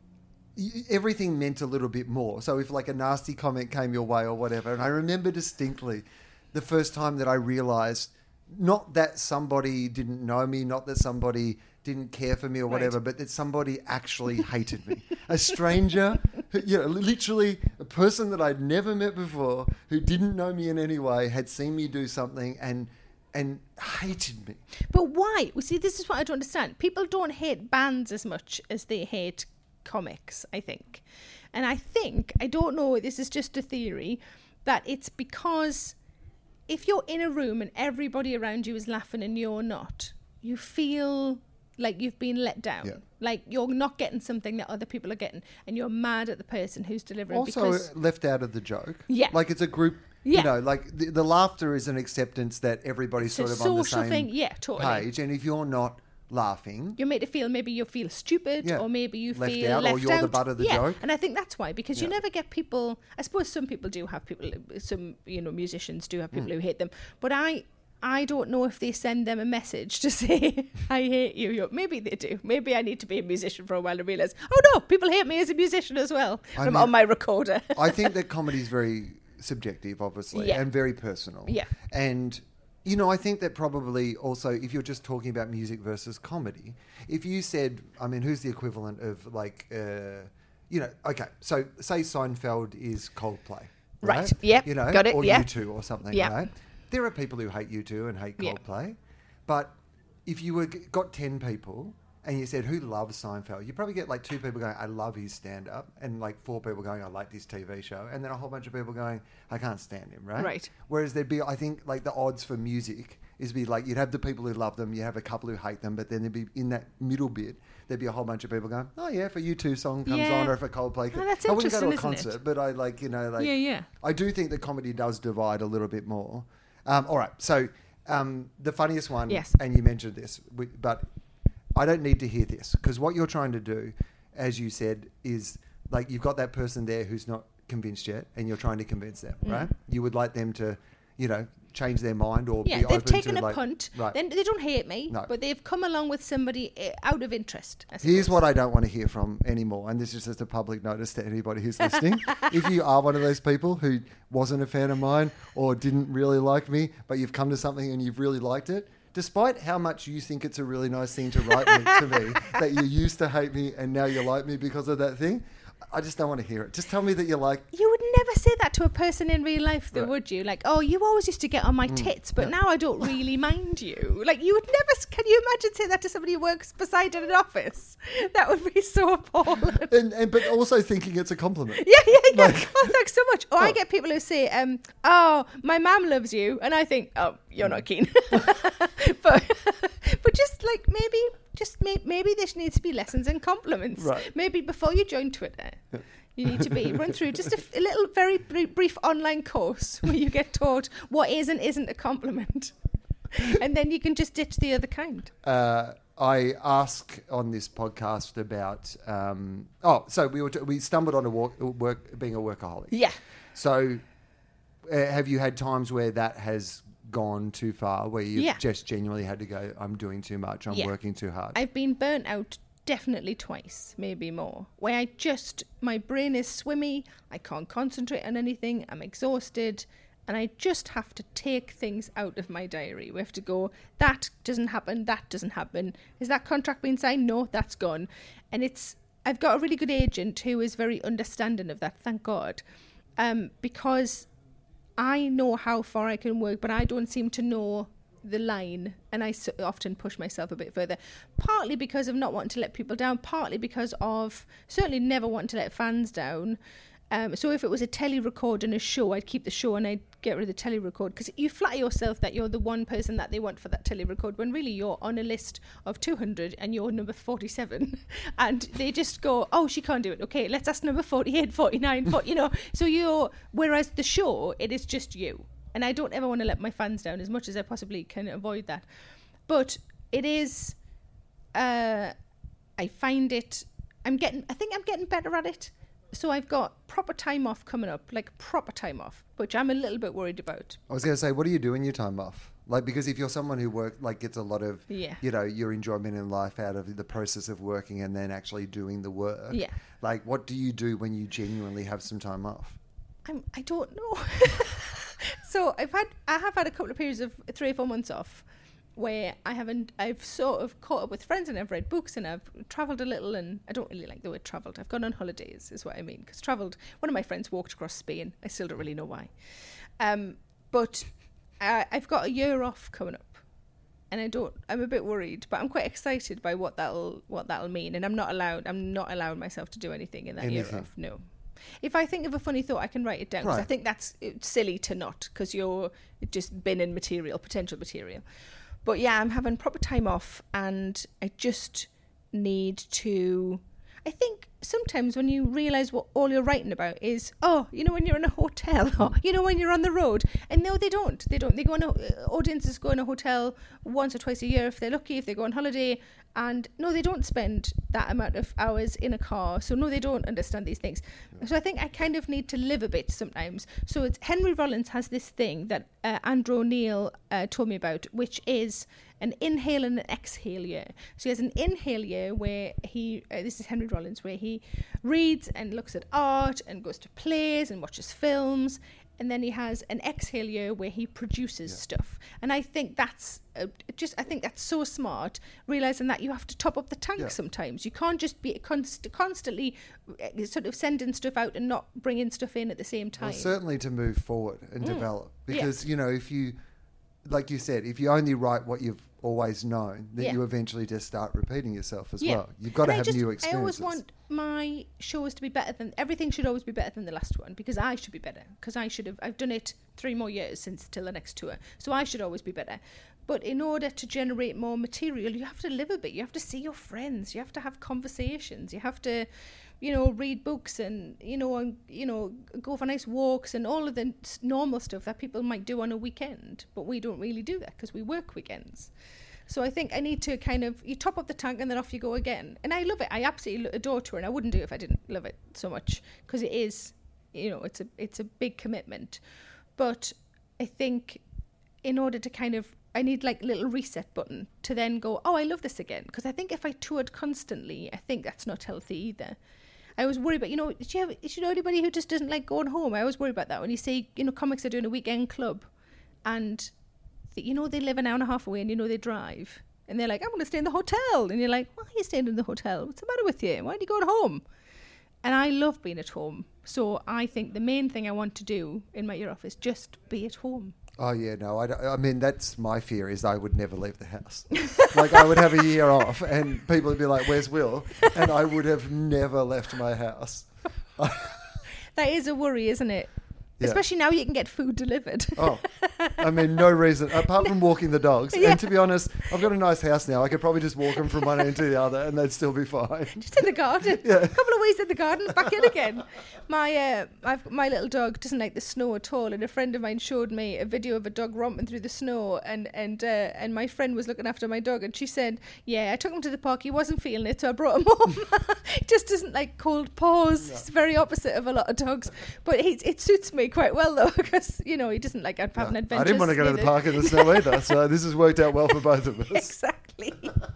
everything meant a little bit more. So if like a nasty comment came your way or whatever, and I remember distinctly the first time that I realised, not that somebody didn't know me, not that somebody didn't care for me or whatever, right. but that somebody actually hated me. A stranger, you know, literally a person that I'd never met before, who didn't know me in any way, had seen me do something and and hated me. But why? Well, see, this is what I don't understand. People don't hate bands as much as they hate comics, I think. And I think, I don't know, this is just a theory, that it's because if you're in a room and everybody around you is laughing and you're not, you feel like you've been let down. Yeah. Like you're not getting something that other people are getting, and you're mad at the person who's delivering. Also because left out of the joke. Yeah. Like it's a group, yeah. you know, like the, the laughter is an acceptance that everybody's sort of on the same thing. Yeah, totally. page. And if you're not laughing, you're made to feel, maybe you feel stupid, yeah. or maybe you left feel out, left or you're out. the butt of the yeah. joke. And I think that's why, because yeah. you never get people, I suppose some people do have people, some, you know, musicians do have people mm. who hate them, but I I don't know if they send them a message to say, I hate you. Maybe they do. Maybe I need to be a musician for a while to realise, oh no, people hate me as a musician as well. I I'm mean, on my recorder. I think that comedy is very subjective, obviously, yeah. and very personal. Yeah. And, you know, I think that probably also, if you're just talking about music versus comedy, if you said, I mean, who's the equivalent of like, uh, you know, okay, so say Seinfeld is Coldplay. Right. right. Yep. You know, got it. Or yeah. U two or something, yep. right? There are people who hate U two and hate Coldplay, yeah. but if you were got ten people and you said, who loves Seinfeld? You probably get like two people going, I love his stand-up, and like four people going, I like this T V show, and then a whole bunch of people going, I can't stand him, right? Right. Whereas there'd be, I think, like the odds for music is be like, you'd have the people who love them, you have a couple who hate them, but then there'd be, in that middle bit, there'd be a whole bunch of people going, oh yeah, if a U two song comes yeah. on, or if a Coldplay comes oh, that's I wouldn't go to a isn't concert, it? but I like, you know, like, yeah, yeah. I do think that comedy does divide a little bit more. Um, all right, so um, the funniest one, yes. and you mentioned this, but I don't need to hear this, because what you're trying to do, as you said, is like you've got that person there who's not convinced yet, and you're trying to convince them, mm. right? You would like them to, you know, change their mind or yeah, be open to... Yeah, they've taken a like, punt. Right. Then they don't hate me, no. but they've come along with somebody out of interest. Here's what I don't want to hear from anymore, and this is just a public notice to anybody who's listening. If you are one of those people who wasn't a fan of mine or didn't really like me, but you've come to something and you've really liked it, despite how much you think it's a really nice thing to write me, to me, that you used to hate me and now you like me because of that thing, I just don't want to hear it. Just tell me that you like... You would never say that to a person in real life, though, right. would you? Like, oh, you always used to get on my tits, mm. but yeah. now I don't really mind you. Like, you would never... Can you imagine saying that to somebody who works beside in an office? That would be so appalling. And, and But also thinking it's a compliment. Yeah, yeah, yeah. Like, oh, thanks so much. Or oh. I get people who say, um, oh, my mum loves you. And I think, oh, you're not keen. but... But but just like maybe, just may, maybe there needs to be lessons and compliments. Right. Maybe before you join Twitter, you need to be run through just a, a little, very brief, brief online course where you get taught what is and isn't a compliment, and then you can just ditch the other kind. Uh, I ask on this podcast about. Um, oh, so we were t- we stumbled on a work, work being a workaholic. Yeah. So, uh, have you had times where that has gone too far, where you've Yeah. just genuinely had to go, I'm doing too much, I'm Yeah. working too hard? I've been burnt out definitely twice, maybe more, where I just, my brain is swimmy, I can't concentrate on anything, I'm exhausted, and I just have to take things out of my diary. We have to go, that doesn't happen, that doesn't happen. Is that contract being signed? No, that's gone. And it's, I've got a really good agent who is very understanding of that, thank God, um, because I know how far I can work, but I don't seem to know the line, and I so often push myself a bit further, partly because of not wanting to let people down, partly because of certainly never wanting to let fans down. Um, so if it was a tele-record and a show, I'd keep the show and I'd get rid of the tele-record, because you flatter yourself that you're the one person that they want for that tele-record, when really you're on a list of two hundred and you're number forty-seven, and they just go, oh, she can't do it, okay, let's ask number forty-eight, forty-nine, forty, you know, so you're, whereas the show, it is just you. And I don't ever want to let my fans down as much as I possibly can avoid that. But it is, uh, I find it, I'm getting, I think I'm getting better at it. So I've got proper time off coming up, like proper time off, which I'm a little bit worried about. I was going to say, what do you do in your time off? Like, because if you're someone who work, like gets a lot of, Yeah. you know, your enjoyment in life out of the process of working and then actually doing the work. Yeah. Like, what do you do when you genuinely have some time off? I'm, I don't know. So I've had, I have had a couple of periods of three or four months off where I haven't, I've sort of caught up with friends and I've read books and I've travelled a little, and I don't really like the word travelled. I've gone on holidays is what I mean, because travelled, one of my friends walked across Spain. I still don't really know why. Um, but uh, I've got a year off coming up, and I don't, I'm a bit worried, but I'm quite excited by what that'll, what that'll mean. And I'm not allowed, I'm not allowing myself to do anything in that Anything. year off. No. If I think of a funny thought, I can write it down, because Right. I think that's it's silly to not, because you're just binning material, potential material. But yeah, I'm having proper time off, and I just need to, I think sometimes when you realise what all you're writing about is, oh, you know, when you're in a hotel, or, you know, when you're on the road, and no, they don't. They don't. They go on, a, audiences go in a hotel once or twice a year if they're lucky, if they go on holiday, and no, they don't spend that amount of hours in a car. So no, they don't understand these things. Yeah. So I think I kind of need to live a bit sometimes. So it's Henry Rollins has this thing that uh, Andrew O'Neill uh, told me about, which is an inhale and an exhale year. So he has an inhale year where he, uh, this is Henry Rollins, where he reads and looks at art and goes to plays and watches films. And then he has an exhale year where he produces yeah. stuff. And I think that's uh, just, I think that's so smart, realizing that you have to top up the tank yeah. sometimes. You can't just be const- constantly uh, sort of sending stuff out and not bringing stuff in at the same time. Well, certainly to move forward and mm. develop. Because, yeah. you know, if you, like you said, if you only write what you've always known, then yeah. you eventually just start repeating yourself as yeah. well. You've got and to I have just, new experiences. I always want my shows to be better than, everything should always be better than the last one, because I should be better, because I should have, I've done it three more years since till the next tour, so I should always be better. But in order to generate more material, you have to live a bit, you have to see your friends, you have to have conversations, you have to, you know, read books and, you know, and, you know, go for nice walks and all of the normal stuff that people might do on a weekend, but we don't really do that because we work weekends. So I think I need to kind of, you top up the tank and then off you go again. And I love it. I absolutely adore touring. I wouldn't do it if I didn't love it so much, because it is, you know, it's a it's a big commitment. But I think in order to kind of, I need like a little reset button to then go, oh, I love this again. Because I think if I toured constantly, I think that's not healthy either. I always worry about, you know, do you, have, do you know anybody who just doesn't like going home? I always worry about that when you say, you know, comics are doing a weekend club and, you know, they live an hour and a half away and, you know, they drive. And they're like, I'm going to stay in the hotel. And you're like, why are you staying in the hotel? What's the matter with you? Why are you going home? And I love being at home. So I think the main thing I want to do in my year off is just be at home. Oh, yeah, no, I, don't- I mean, that's my fear, is I would never leave the house. Like, I would have a year off and people would be like, where's Will? And I would have never left my house. That is a worry, isn't it? Yeah. Especially now you can get food delivered. Oh, I mean, no reason, apart from walking the dogs. Yeah. And to be honest, I've got a nice house now. I could probably just walk them from one end to the other and they'd still be fine. Just in the garden. Yeah. A couple of weeks in the garden, back in again. My uh, I've, my little dog doesn't like the snow at all, and a friend of mine showed me a video of a dog romping through the snow, and and uh, and my friend was looking after my dog, and she said, yeah, I took him to the park, he wasn't feeling it, so I brought him home. He just doesn't like cold paws. No. It's very opposite of a lot of dogs, but he, it suits me quite well though, because you know he doesn't like having No, adventures. I didn't want to go to the neither. park in the snow either, so this has worked out well for both of us. Exactly.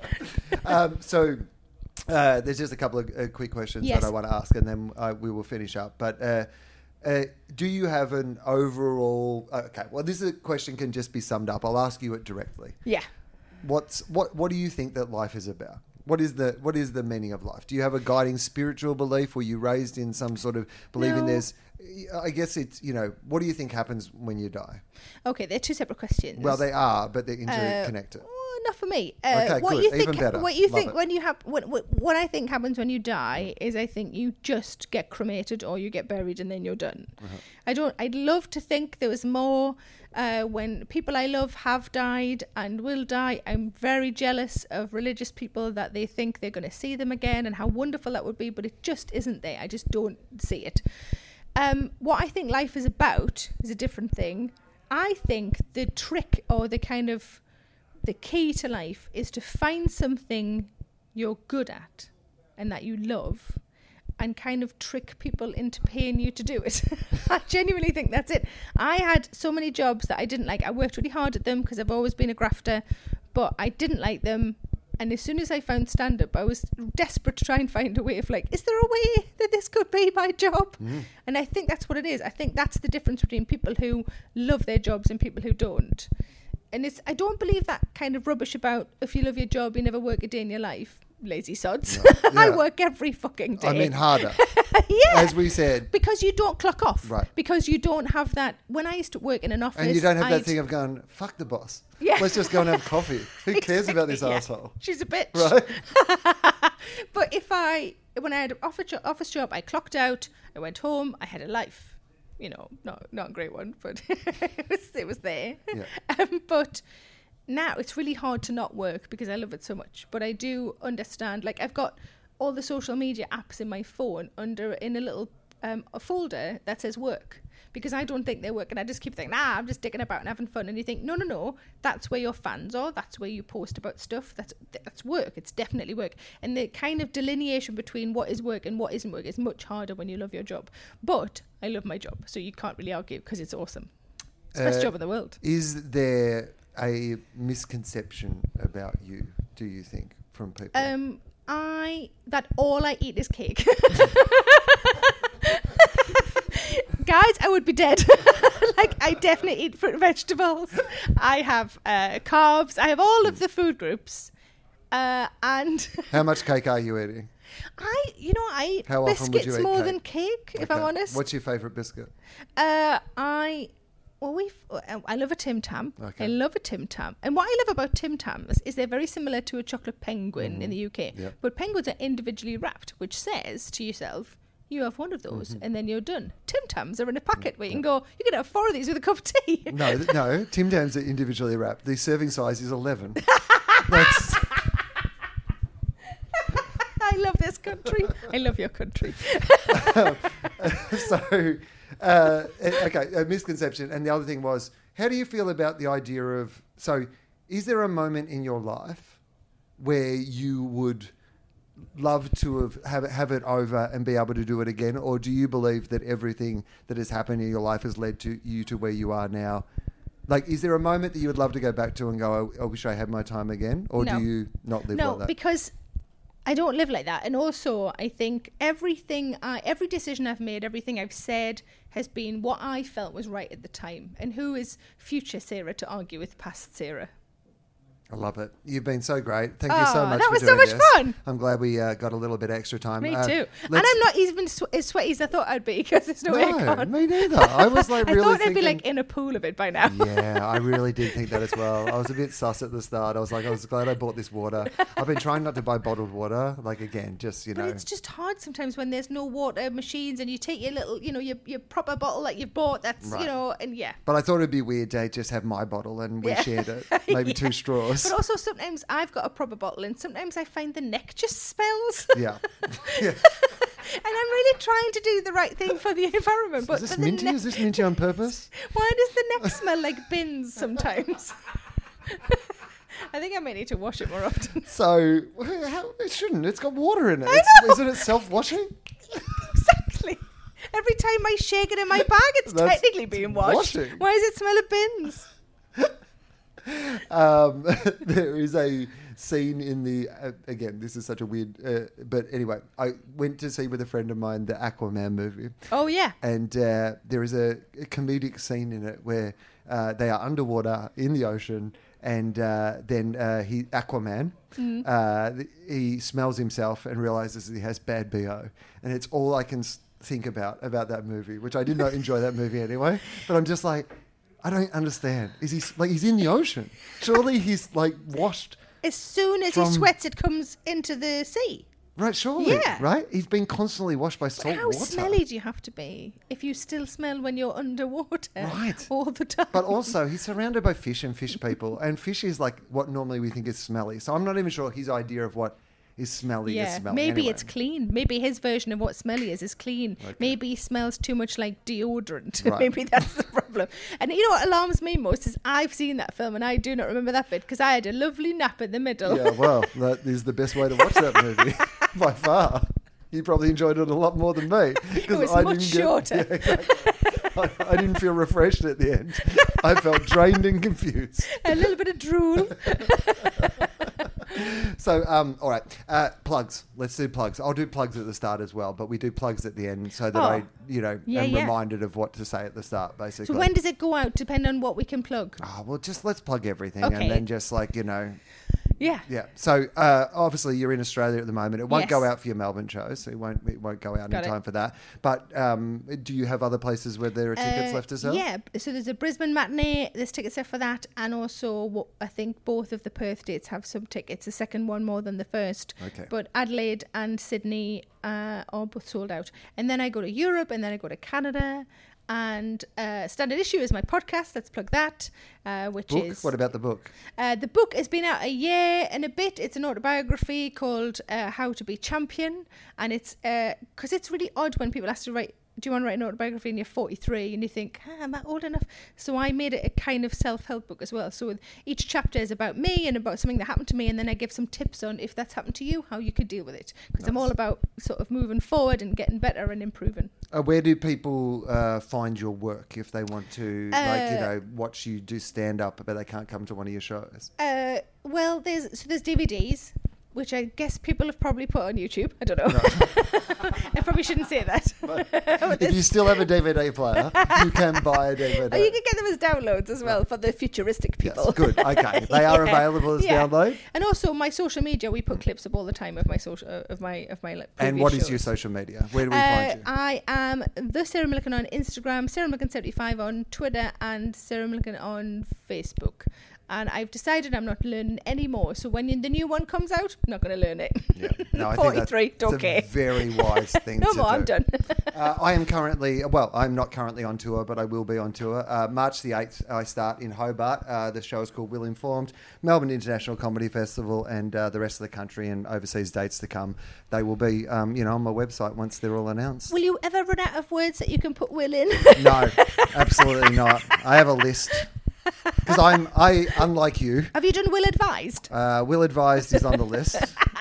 Um, so uh, there's just a couple of uh, quick questions Yes. that I want to ask, and then uh, we will finish up. But uh, uh, do you have an overall? uh, Okay, well, this is a question can just be summed up. I'll ask you it directly. Yeah. What's what? What do you think that life is about? What is the what is the meaning of life? Do you have a guiding spiritual belief? Were you raised in some sort of believing No. there's? I guess it's you know. What do you think happens when you die? Okay, they're two separate questions. Well, they are, but they're Uh, interconnected. oh, not for me. Uh, Okay, what good. you think? Even better. What you Love think it. when you have? What, what what I think happens when you die is I think you just get cremated or you get buried and then you're done. Uh-huh. I don't. I'd love to think there was more. Uh, when people I love have died and will die, I'm very jealous of religious people that they think they're going to see them again and how wonderful that would be, but it just isn't there. I just don't see it. Um, what I think life is about is a different thing. I think the trick or the kind of the key to life is to find something you're good at and that you love and kind of trick people into paying you to do it. I genuinely think that's it. I had so many jobs that I didn't like. I worked really hard at them because I've always been a grafter, but I didn't like them. And as soon as I found stand-up, I was desperate to try and find a way of like, is there a way that this could be my job? Mm. And I think that's what it is. I think that's the difference between people who love their jobs and people who don't. And it's I don't believe that kind of rubbish about if you love your job, you never work a day in your life. Lazy sods. No. I Yeah. work every fucking day. I mean, harder, yeah. as we said. Because you don't clock off. Right. Because you don't have that. When I used to work in an office. And you don't have that I'd- thing of going, fuck the boss. Yeah. Let's just go and have coffee. Who cares about this Exactly, yeah. asshole? She's a bitch. Right? But if I, when I had an office jo- office job, I clocked out, I went home, I had a life. You know, not not a great one, but it was it was there. Yeah. Um, but now it's really hard to not work because I love it so much. But I do understand. Like I've got all the social media apps in my phone under in a little um, a folder that says work. Because I don't think they're working. I just keep thinking, nah, I'm just dicking about and having fun. And you think, no, no, no, that's where your fans are. That's where you post about stuff. That's that's work. It's definitely work. And the kind of delineation between what is work and what isn't work is much harder when you love your job. But I love my job, so you can't really argue because it's awesome. It's the best Uh, job in the world. Is there a misconception about you, do you think, from people? Um, I that all I eat is cake. Guys, I would be dead. Like, I definitely eat fruit and vegetables. I have uh, carbs. I have all of the food groups. Uh, and How much cake are you eating? I, you know, I eat How often would biscuits you eat more cake? than cake, if I'm Okay. honest. What's your favourite biscuit? Uh, I, well, we, I love a Tim Tam. Okay. I love a Tim Tam. And what I love about Tim Tams is they're very similar to a chocolate penguin in the U K. Yep. But penguins are individually wrapped, which says to yourself, you have one of those Mm-hmm. and then you're done. Tim Tams are in a packet where you can go, you can have four of these with a cup of tea. No, th- no. Tim Tams are individually wrapped. The serving size is eleven. That's, I love this country. I love your country. so, uh, okay, a misconception. And the other thing was, how do you feel about the idea of, so is there a moment in your life where you would love to have, have, it, have it over and be able to do it again? Or do you believe that everything that has happened in your life has led to you to where you are now? Like, is there a moment that you would love to go back to and go, I, I wish I had my time again? Or No. do you not live No, like that? because I don't live like that. And also, I think everything, I, every decision I've made, everything I've said has been what I felt was right at the time. And who is future Sarah to argue with past Sarah? I love it. You've been so great. Thank you so Oh, much that for was doing so much this. fun. I'm glad we uh, got a little bit extra time. Me Uh, too. And let's- I'm not even sw- as sweaty as I thought I'd be because there's no, No, aircon. me neither. I was like I really thought I'd thinking... be like in a pool of it by now. Yeah, I really did think that as well. I was a bit sus at the start. I was like, I was glad I bought this water. I've been trying not to buy bottled water. Like, again, just, you But know... it's just hard sometimes when there's no water machines and you take your little, you know, your, your proper bottle that you've bought. That's, Right. you know, and yeah. But I thought it'd be weird to just have my bottle and we Yeah. shared it. Maybe Yeah. two straws. But also sometimes I've got a proper bottle and sometimes I find the neck just smells. Yeah. yeah. And I'm really trying to do the right thing for the environment. But Is this for the minty? neck- Is this minty on purpose? Why does the neck smell like bins sometimes? I think I may need to wash it more often. So, how, it shouldn't. It's got water in it. I It's, know. isn't it self-washing? Exactly. Every time I shake it in my bag, it's That's technically being washed. washing. Why does it smell of bins? Um, there is a scene in the uh, again this is such a weird uh, but anyway I went to see with a friend of mine the Aquaman movie, Oh, yeah. and uh, there is a, a comedic scene in it where uh, they are underwater in the ocean, and uh, then uh, he Aquaman Mm. uh, th- he smells himself and realizes that he has bad B O, and it's all I can s- think about about that movie, which I did not enjoy that movie anyway, but I'm just like, I don't understand. Is he s- like he's in the ocean? Surely he's like washed, As soon as From- he sweats, it comes into the sea. right? Surely, Yeah. right? He's been constantly washed by But salt how water. smelly do you have to be if you still smell when you're underwater Right. all the time? But also, he's surrounded by fish and fish people, and fish is like what normally we think is smelly. So I'm not even sure his idea of what is smelly yeah, is smelly. maybe Anyway. it's clean. Maybe his version of what smelly is is clean. Okay. Maybe he smells too much like deodorant. Right. Maybe that's the problem. And you know what alarms me most is I've seen that film and I do not remember that bit because I had a lovely nap in the middle. Yeah, well, that is the best way to watch that movie by far. You probably enjoyed it a lot more than me. It was I much didn't get- shorter. Yeah, exactly. I, I didn't feel refreshed at the end. I felt drained and confused. A little bit of drool. So, um, all right, uh, plugs. Let's do plugs. I'll do plugs at the start as well, but we do plugs at the end so that Oh. I, you know, Yeah, am yeah. reminded of what to say at the start, basically. So when does it go out? Depending on what we can plug. Oh, well, just let's plug everything, Okay. and then just like you know, Yeah. yeah. So uh, obviously you're in Australia at the moment. It won't Yes. go out for your Melbourne shows, so it won't it won't go out Got in it. time for that. But um, do you have other places where there are tickets Uh, left to sell? Yeah, so there's a Brisbane matinee, there's tickets there for that, and also what I think both of the Perth dates have some tickets. The second one more than the first. Okay. But Adelaide and Sydney uh, are both sold out. And then I go to Europe, and then I go to Canada. And uh, Standard Issue is my podcast. Let's plug that, uh, which Book? is What about the book? uh, the book has been out a year and a bit. It's an autobiography called uh, How to Be Champion, and it's because it's really odd when people ask to write. Do you want to write an autobiography and you're forty-three and you think, ah, am I old enough? So I made it a kind of self-help book as well. So each chapter is about me and about something that happened to me, and then I give some tips on if that's happened to you, how you could deal with it. Because I'm Nice. all about sort of moving forward and getting better and improving. Uh, where do people uh, find your work if they want to, like you Uh, know, watch you do stand up, but they can't come to one of your shows? Uh, well, there's so there's D V Ds, which I guess people have probably put on YouTube. I don't know. I probably shouldn't say that. If you still have a D V D player, you can buy a D V D. Oh, you can get them as downloads as well for the futuristic people. Yes, good. Okay, they are Yeah. available as Yeah. download. And also my social media, we put clips up all the time of my social uh, of my of my like, And previous what is shows. your social media? Where do we Uh, find you? I am the Sarah Millican on Instagram, Sarah Millican seventy-five on Twitter, and Sarah Millican on Facebook. And I've decided I'm not learning anymore. So when the new one comes out, I'm not going to learn it. Yeah. No, I think that's, forty-three, that's don't care. a very wise thing No to more, do. I'm done. uh, I am currently, well, I'm not currently on tour, but I will be on tour. Uh, March the eighth, I start in Hobart. Uh, the show is called Will Informed, Melbourne International Comedy Festival, and uh, the rest of the country and overseas dates to come. They will be, um, you know, on my website once they're all announced. Will you ever run out of words that you can put Will in? No, absolutely not. I have a list. Because I'm, I, unlike you, Have you done Will Advised? uh, Will Advised is on the list.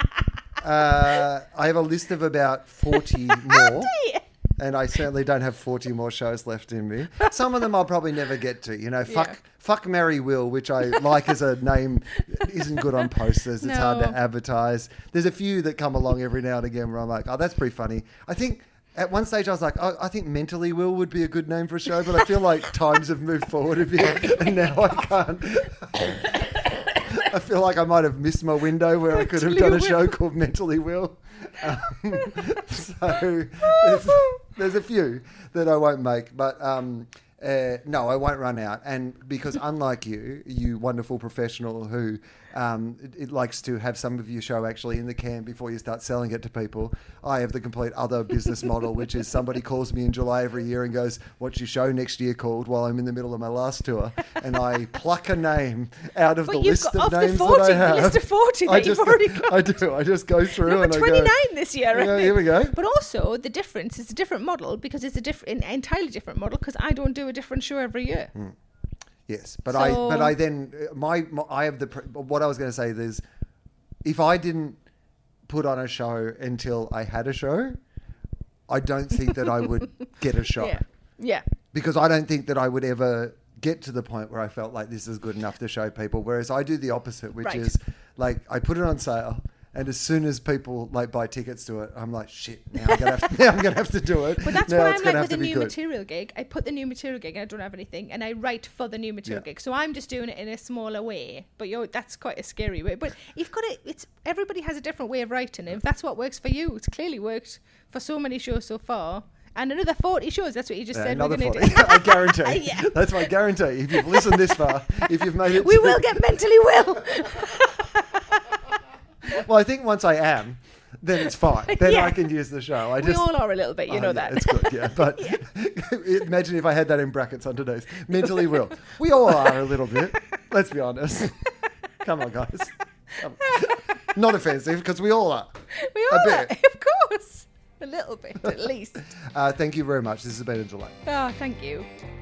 Uh, I have a list of about forty more. And I certainly don't have forty more shows left in me. Some of them I'll probably never get to. You know, fuck, Yeah. fuck Mary Will, which I like as a name, isn't good on posters. It's hard to No. advertise. There's a few that come along every now and again where I'm like, oh, that's pretty funny. I think at one stage I was like, oh, I think Mentally Will would be a good name for a show, but I feel like times have moved forward a bit, and now I can't. I feel like I might have missed my window where I could have done a show called Mentally Will. Um, so there's, there's a few that I won't make, but um, uh, no, I won't run out. And because unlike you, you wonderful professional who um, it, it likes to have some of your show actually in the can before you start selling it to people, I have the complete other business model, which is somebody calls me in July every year and goes, "What's your show next year called?" while I'm in the middle of my last tour, and I pluck a name out of But the you've list got, of of names the forty, that I have. the list of forty that I you've just, already got. I do. I just go through Number and I go, twenty-nine this year, I yeah, think. here we go. But also, the difference is a different model because it's a different, an entirely different model because I don't do a different show every year. Mm. Yes, but So- I but I then my, my I have the pr- what I was going to say is if I didn't put on a show until I had a show, I don't think that I would get a show. Yeah. Yeah. Because I don't think that I would ever get to the point where I felt like this is good enough to show people. Whereas I do the opposite, which Right. is like I put it on sale, and as soon as people like buy tickets to it, I'm like, shit, now I'm gonna have, now I'm gonna have to do it. But that's now what it's I'm gonna like have with to the be new good. material gig. I put the new material gig, I don't have anything, and I write for the new material Yeah. gig. So I'm just doing it in a smaller way. But you're, that's quite a scary way. But you've got it. It's everybody has a different way of writing. If that's what works for you, it's clearly worked for so many shows so far. And another forty shows. That's what you just Yeah, said. another we're forty. gonna do. I guarantee. Yeah. That's my guarantee. If you've listened this far, if you've made it, We to- will get mentally well. Well, I think once I am, then it's fine. Then Yeah. I can use the show. I We just all are a little bit. You Oh, know yeah, that. it's good. Yeah, but imagine if I had that in brackets underneath. Mentally will. We all are a little bit. Let's be honest. Come on, guys. Come on. Not offensive because we all are. We A all are, bit. of course. A little bit, at least. Uh, thank you very much. This has been a delight. Oh, thank you.